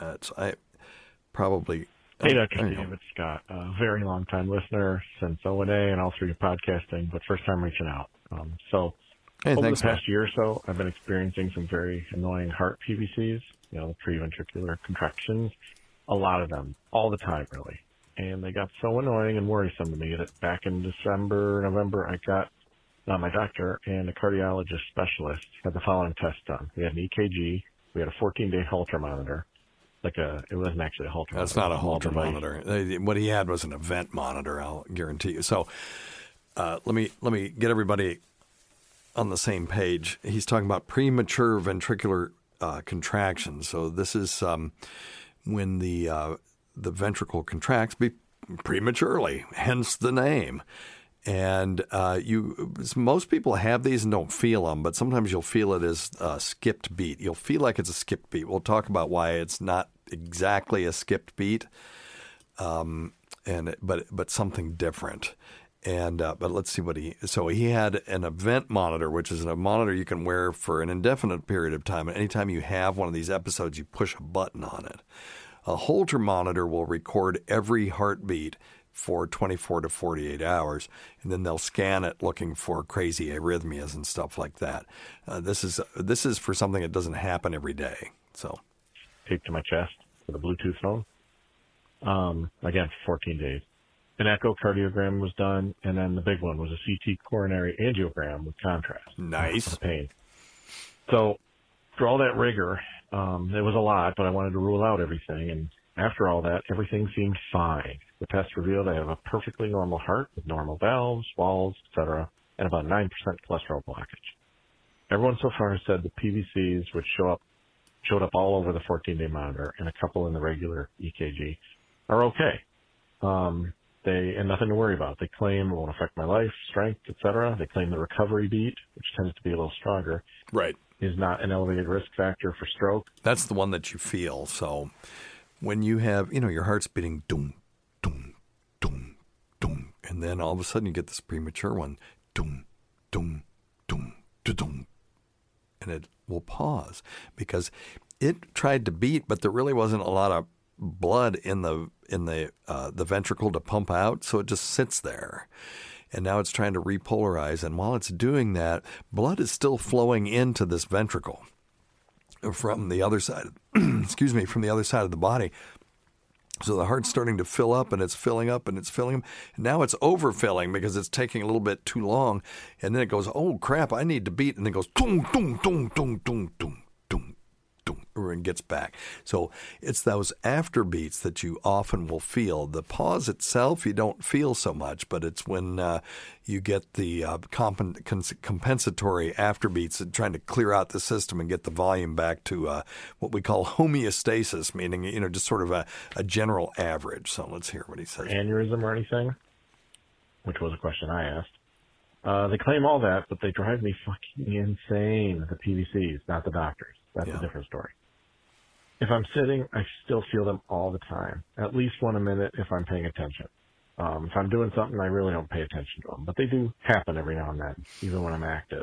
Hey, Dr. Steve, it's Scott. A very long-time listener since O&A and all through your podcasting, but first time reaching out. So Hey, Over thanks, the past year or so, I've been experiencing some very annoying heart PVCs, the preventricular contractions, a lot of them, all the time, really. And they got so annoying and worrisome to me that back in December, November, I got my doctor and a cardiologist specialist had the following tests done. We had an EKG, we had a 14-day Holter monitor. It wasn't actually a Holter monitor. That's not a Holter monitor. What he had was an event monitor, I'll guarantee you. So let me get everybody on the same page. He's talking about premature ventricular contractions. So this is when the ventricle contracts prematurely, hence the name. And most people have these and don't feel them, but sometimes you'll feel it as a skipped beat. You'll feel like it's a skipped beat. We'll talk about why it's not exactly a skipped beat, but something different. And but let's see he had an event monitor, which is a monitor you can wear for an indefinite period of time. And anytime you have one of these episodes, you push a button on it. A Holter monitor will record every heartbeat for 24 to 48 hours, and then they'll scan it looking for crazy arrhythmias and stuff like that. This is for something that doesn't happen every day. So, taped to my chest with a Bluetooth phone. Again, for 14 days. An echocardiogram was done, and then the big one was a CT coronary angiogram with contrast. Nice. For the pain. So, for all that rigor, it was a lot, but I wanted to rule out everything, and after all that, everything seemed fine. The test revealed I have a perfectly normal heart with normal valves, walls, etc., and about 9% cholesterol blockage. Everyone so far has said the PVCs, which showed up all over the 14-day monitor and a couple in the regular EKG, are okay. And nothing to worry about. They claim it won't affect my life, strength, etc. They claim the recovery beat, which tends to be a little stronger, right, is not an elevated risk factor for stroke. That's the one that you feel. So when you have, your heart's beating, doom, doom, doom, doom, and then all of a sudden you get this premature one, doom, doom, doom, doom, and it will pause because it tried to beat, but there really wasn't a lot of blood in the ventricle to pump out, so it just sits there. And now it's trying to repolarize, and while it's doing that, blood is still flowing into this ventricle from the other side. From the other side of the body. So the heart's starting to fill up, and it's filling up, and it's filling up. And now it's overfilling because it's taking a little bit too long. And then it goes, oh crap, I need to beat, and then it goes, doom, doom, doom, doom, doom, doom, doom, doom, and gets back. So it's those after beats that you often will feel. The pause itself, you don't feel so much, but it's when you get the compensatory after beats and trying to clear out the system and get the volume back to what we call homeostasis, meaning, just sort of a general average. So let's hear what he says. Aneurysm or anything, which was a question I asked. They claim all that, but they drive me fucking insane, the PVCs, not the doctors. That's a different story. If I'm sitting, I still feel them all the time, at least one a minute if I'm paying attention. If I'm doing something, I really don't pay attention to them, but they do happen every now and then, even when I'm active.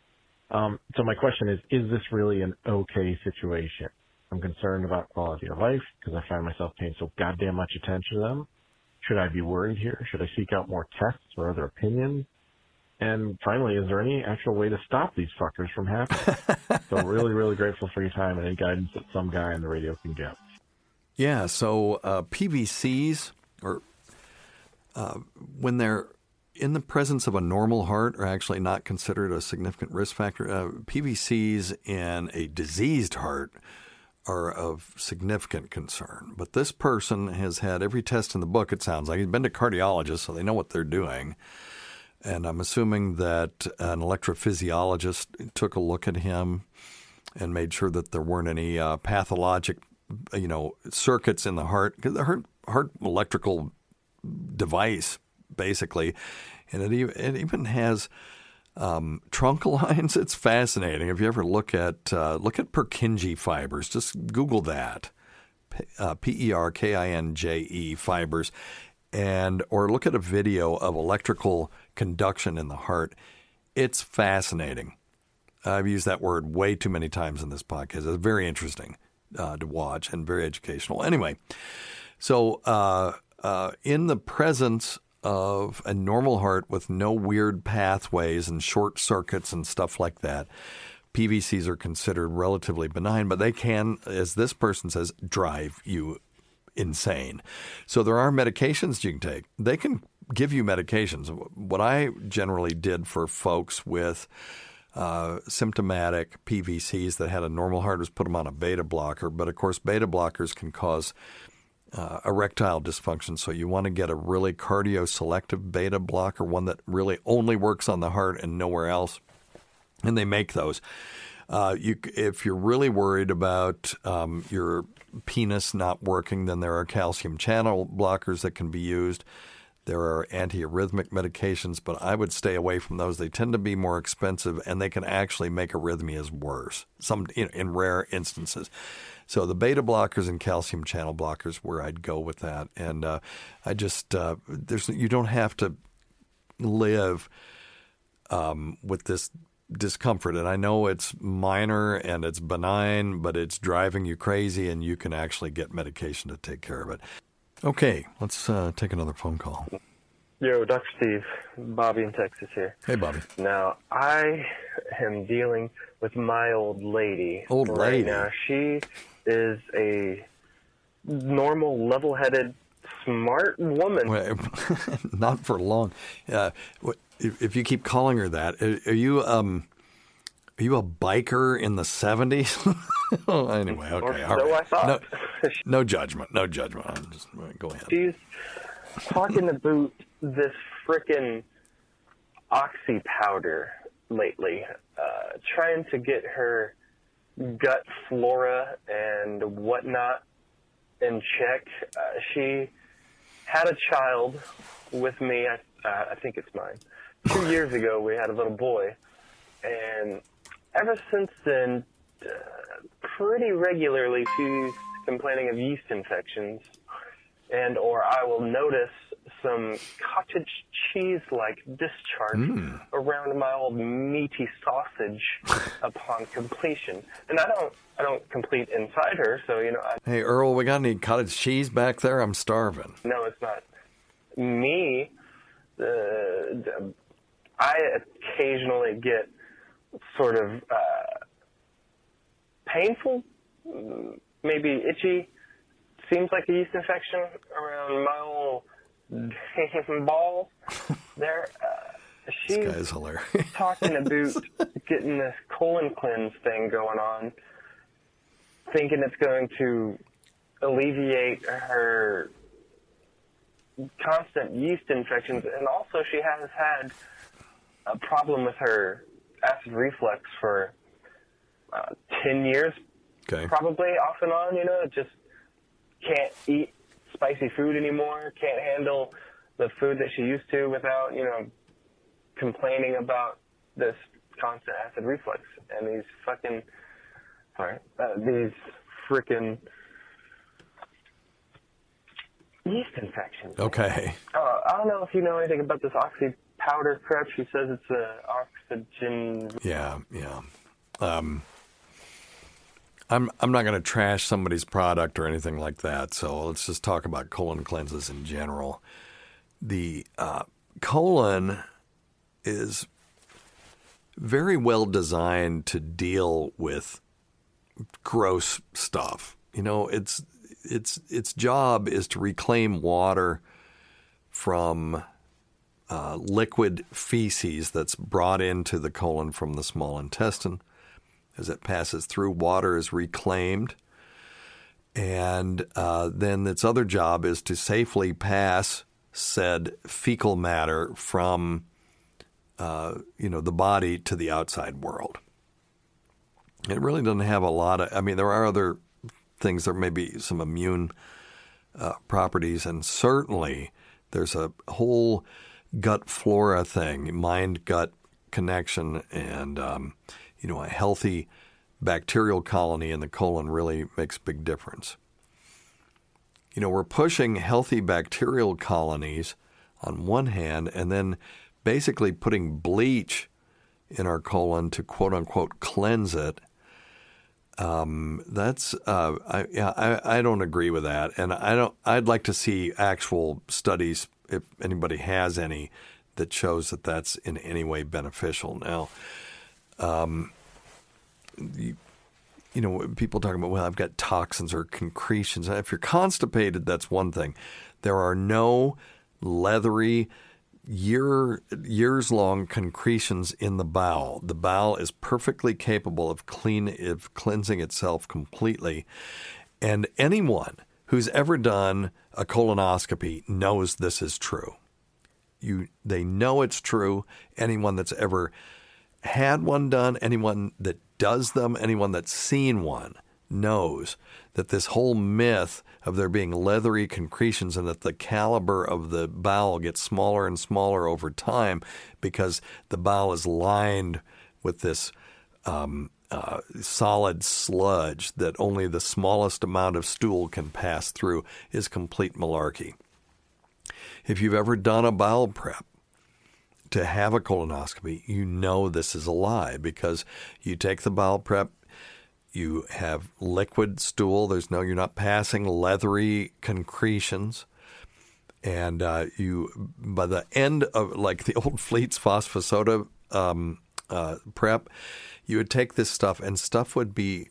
So my question is this really an okay situation? I'm concerned about quality of life because I find myself paying so goddamn much attention to them. Should I be worried here? Should I seek out more tests or other opinions? And finally, is there any actual way to stop these fuckers from happening? So really, really grateful for your time and any guidance that some guy on the radio can give. Yeah, so PVCs, or when they're in the presence of a normal heart, are actually not considered a significant risk factor. PVCs in a diseased heart are of significant concern. But this person has had every test in the book, it sounds like. He's been to cardiologists, so they know what they're doing. And I'm assuming that an electrophysiologist took a look at him and made sure that there weren't any pathologic, circuits in the heart. Because the heart electrical device, basically, and it even has trunk lines. It's fascinating. If you ever look at Purkinje fibers, just Google that, Perkinje fibers. Or look at a video of electrical conduction in the heart. It's fascinating. I've used that word way too many times in this podcast. It's very interesting to watch and very educational. Anyway, so in the presence of a normal heart with no weird pathways and short circuits and stuff like that, PVCs are considered relatively benign, but they can, as this person says, drive you insane. So there are medications you can take. They can give you medications. What I generally did for folks with symptomatic PVCs that had a normal heart was put them on a beta blocker. But of course, beta blockers can cause erectile dysfunction. So you want to get a really cardioselective beta blocker, one that really only works on the heart and nowhere else. And they make those. If you're really worried about your penis not working, then there are calcium channel blockers that can be used. There are antiarrhythmic medications, but I would stay away from those. They tend to be more expensive, and they can actually make arrhythmias worse. In rare instances. So the beta blockers and calcium channel blockers, where I'd go with that. And you don't have to live with this discomfort. And I know it's minor and it's benign, but it's driving you crazy, and you can actually get medication to take care of it. Okay, let's take another phone call. Yo, Dr. Steve, Bobby in Texas here. Hey, Bobby. Now, I am dealing with my old lady. Old lady? Right now, she is a normal, level-headed, smart woman. Well, not for long. If you keep calling her that, are you a biker in the 70s? Oh, anyway, okay. Or so I thought. No judgment. No judgment. I'm just go ahead. She's talking about this frickin' oxy powder lately, trying to get her gut flora and whatnot in check. She had a child with me. I think it's mine. 2 years ago, we had a little boy, and ever since then, pretty regularly, she's complaining of yeast infections, or I will notice some cottage cheese-like discharge around my old meaty sausage upon completion. And I don't complete inside her, so Hey, Earl, we got any cottage cheese back there? I'm starving. No, it's not me. I occasionally get sort of painful, maybe itchy. Seems like a yeast infection around my old balls there. She's this guy's hilarious. talking about getting this colon cleanse thing going on, thinking it's going to alleviate her constant yeast infections. And also she has had a problem with her acid reflux for 10 years, probably off and on, just can't eat spicy food anymore, can't handle the food that she used to without, complaining about this constant acid reflux and these freaking yeast infections. Okay. I don't know if you know anything about this oxy powder crap. She says it's oxygen. Yeah. I'm not going to trash somebody's product or anything like that, so let's just talk about colon cleanses in general. The colon is very well designed to deal with gross stuff. Its job is to reclaim water from liquid feces that's brought into the colon from the small intestine. As it passes through, water is reclaimed, and then its other job is to safely pass said fecal matter from the body to the outside world. It really doesn't have a lot of. There are other things. There may be some immune properties, and certainly there's a whole gut flora thing, mind-gut connection, and a healthy bacterial colony in the colon really makes a big difference. We're pushing healthy bacterial colonies on one hand, and then basically putting bleach in our colon to quote unquote cleanse it. I don't agree with that, and I'd like to see actual studies if anybody has any that shows that that's in any way beneficial. Now, people talking about, well, I've got toxins or concretions. If you're constipated, that's one thing. There are no leathery, years-long concretions in the bowel. The bowel is perfectly capable of cleansing itself completely. And anyone who's ever done a colonoscopy knows this is true. They know it's true. Anyone that's ever had one done, anyone that does them, anyone that's seen one knows that this whole myth of there being leathery concretions and that the caliber of the bowel gets smaller and smaller over time because the bowel is lined with this solid sludge that only the smallest amount of stool can pass through is complete malarkey. If you've ever done a bowel prep to have a colonoscopy, you know this is a lie because you take the bowel prep, you have liquid stool. You're not passing leathery concretions. And by the end of like the old Fleet's phosphosoda prep, you would take this stuff and stuff would be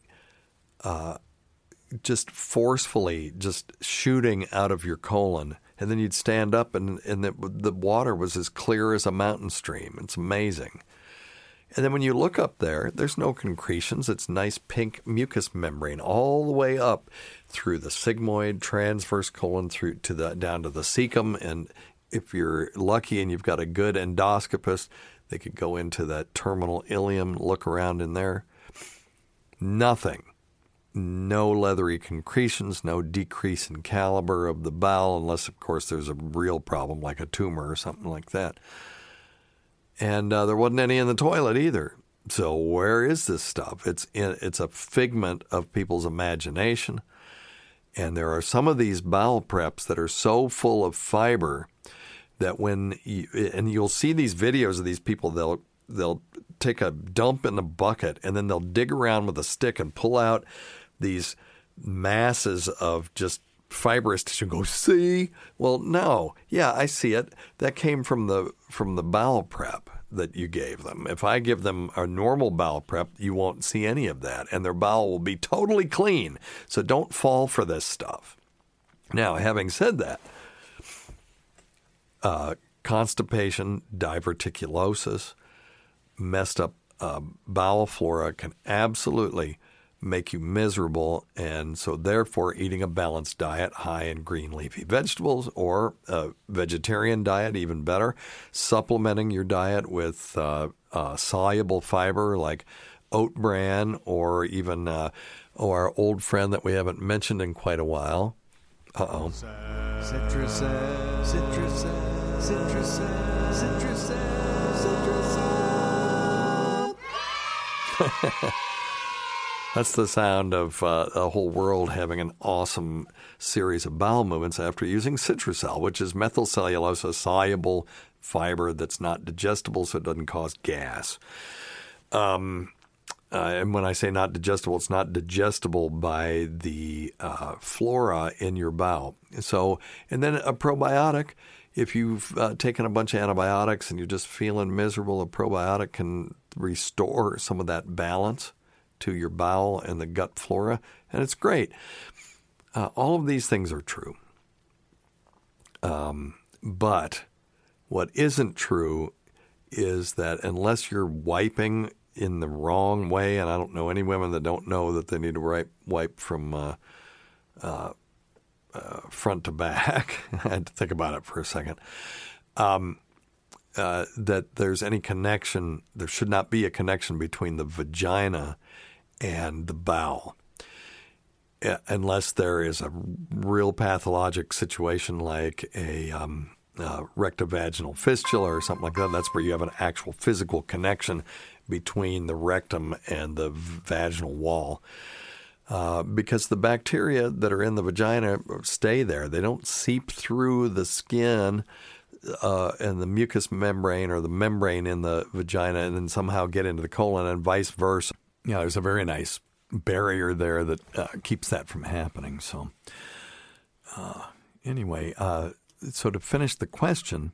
just forcefully just shooting out of your colon. And then you'd stand up and the water was as clear as a mountain stream. It's amazing. And then when you look up there, there's no concretions. It's nice pink mucous membrane all the way up through the sigmoid, transverse colon through to down to the cecum. And if you're lucky and you've got a good endoscopist, they could go into that terminal ileum, look around in there. Nothing. No leathery concretions, no decrease in caliber of the bowel, unless, of course, there's a real problem like a tumor or something like that. And there wasn't any in the toilet either. So where is this stuff? It's a figment of people's imagination. And there are some of these bowel preps that are so full of fiber that you'll see these videos of these people, they'll take a dump in the bucket and then they'll dig around with a stick and pull out these masses of just fibrous tissue and go, see? Well, no. Yeah, I see it. That came from the bowel prep that you gave them. If I give them a normal bowel prep, you won't see any of that, and their bowel will be totally clean. So don't fall for this stuff. Now, having said that, constipation, diverticulosis, messed up bowel flora can absolutely make you miserable, and so therefore eating a balanced diet high in green leafy vegetables or a vegetarian diet, even better, supplementing your diet with soluble fiber like oat bran or even our old friend that we haven't mentioned in quite a while. Citrus. That's the sound of a whole world having an awesome series of bowel movements after using Citrusel, which is methylcellulose, a soluble fiber that's not digestible, so it doesn't cause gas. And when I say not digestible, it's not digestible by the flora in your bowel. So, and then a probiotic. If you've taken a bunch of antibiotics and you're just feeling miserable, a probiotic can restore some of that balance to your bowel and the gut flora, and it's great. All of these things are true. But what isn't true is that unless you're wiping in the wrong way, and I don't know any women that don't know that they need to wipe from front to back. I had to think about it for a second. That there's any connection, there should not be a connection between the vagina and the bowel, unless there is a real pathologic situation like a rectovaginal fistula or something like that. That's where you have an actual physical connection between the rectum and the vaginal wall. Because the bacteria that are in the vagina stay there. They don't seep through the skin and the mucous membrane or the membrane in the vagina and then somehow get into the colon and vice versa. Yeah, there's a very nice barrier there that keeps that from happening. So anyway, So to finish the question,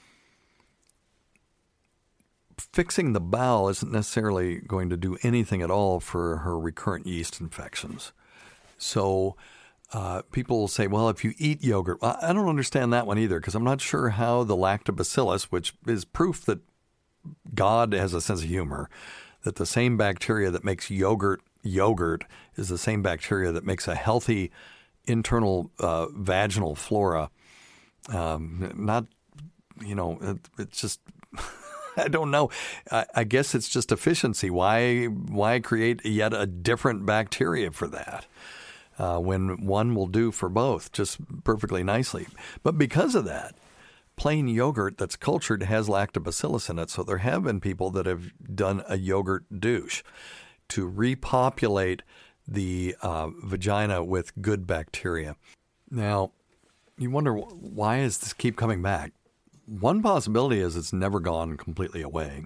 fixing the bowel isn't necessarily going to do anything at all for her recurrent yeast infections. So people will say, well, if you eat yogurt, well, I don't understand that one either, because I'm not sure how the lactobacillus, which is proof that God has a sense of humor, that the same bacteria that makes yogurt is the same bacteria that makes a healthy internal vaginal flora. It's just, I don't know. I guess it's just efficiency. Why create yet a different bacteria for that when one will do for both just perfectly nicely? But because of that, plain yogurt that's cultured has lactobacillus in it. So there have been people that have done a yogurt douche to repopulate the vagina with good bacteria. Now, you wonder, why does this keep coming back? One possibility is it's never gone completely away.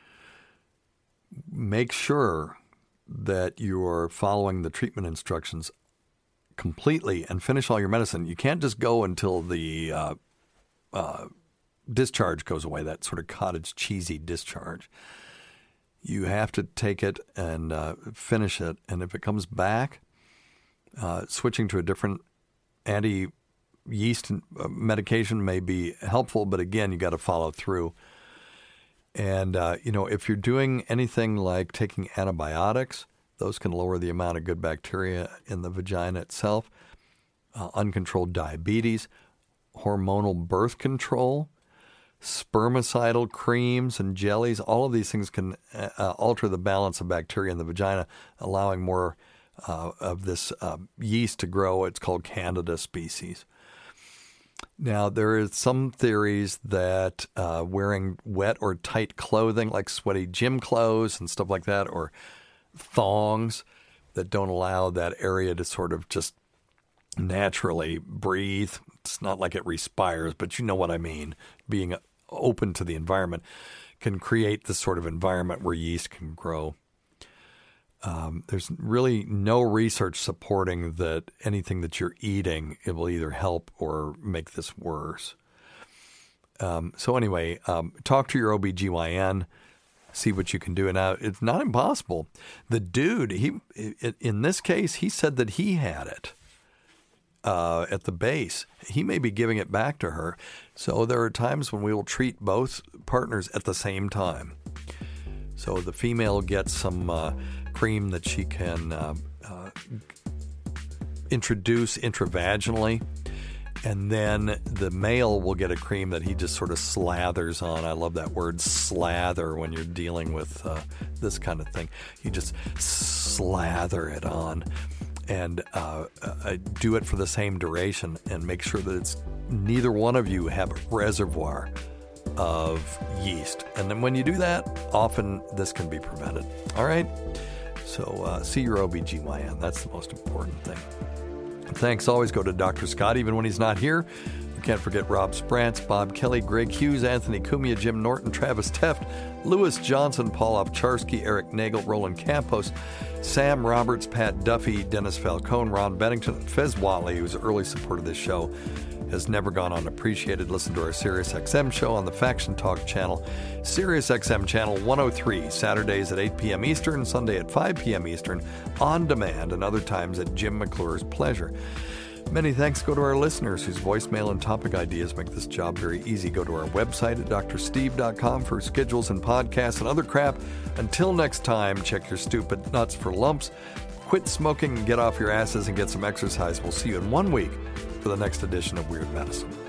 Make sure that you're following the treatment instructions completely and finish all your medicine. You can't just go until the discharge goes away, that sort of cottage cheesy discharge. You have to take it and finish it. And if it comes back, switching to a different anti-yeast medication may be helpful, but again, you got to follow through. And, if you're doing anything like taking antibiotics, those can lower the amount of good bacteria in the vagina itself. Uncontrolled diabetes, hormonal birth control, spermicidal creams and jellies, all of these things can alter the balance of bacteria in the vagina, allowing more of this yeast to grow. It's called Candida species. Now, there is some theories that wearing wet or tight clothing, like sweaty gym clothes and stuff like that, or thongs that don't allow that area to sort of just naturally breathe. It's not like it respires, but you know what I mean. Being open to the environment can create this sort of environment where yeast can grow. There's really no research supporting that anything that you're eating, it will either help or make this worse. So anyway, talk to your OBGYN, see what you can do. And now, it's not impossible. The dude, in this case, he said that he had it at the base. He may be giving it back to her. So there are times when we will treat both partners at the same time. So the female gets some cream that she can introduce intravaginally, and then the male will get a cream that he just sort of slathers on. I love that word, slather, when you're dealing with this kind of thing. You just slather it on and do it for the same duration and make sure that it's neither one of you have a reservoir of yeast. And then when you do that, often this can be prevented. All right? So see your OBGYN. That's the most important thing. Thanks always go to Dr. Scott, even when he's not here. You can't forget Rob Sprance, Bob Kelly, Greg Hughes, Anthony Cumia, Jim Norton, Travis Teft, Lewis Johnson, Paul Ovcharski, Eric Nagel, Roland Campos, Sam Roberts, Pat Duffy, Dennis Falcone, Ron Bennington, and Fez Watley, who's an early supporter of this show, has never gone unappreciated. Listen to our SiriusXM show on the Faction Talk channel, SiriusXM channel 103, Saturdays at 8 p.m. Eastern, Sunday at 5 p.m. Eastern, on demand, and other times at Jim McClure's pleasure. Many thanks go to our listeners whose voicemail and topic ideas make this job very easy. Go to our website at drsteve.com for schedules and podcasts and other crap. Until next time, check your stupid nuts for lumps. Quit smoking and get off your asses and get some exercise. We'll see you in 1 week for the next edition of Weird Medicine.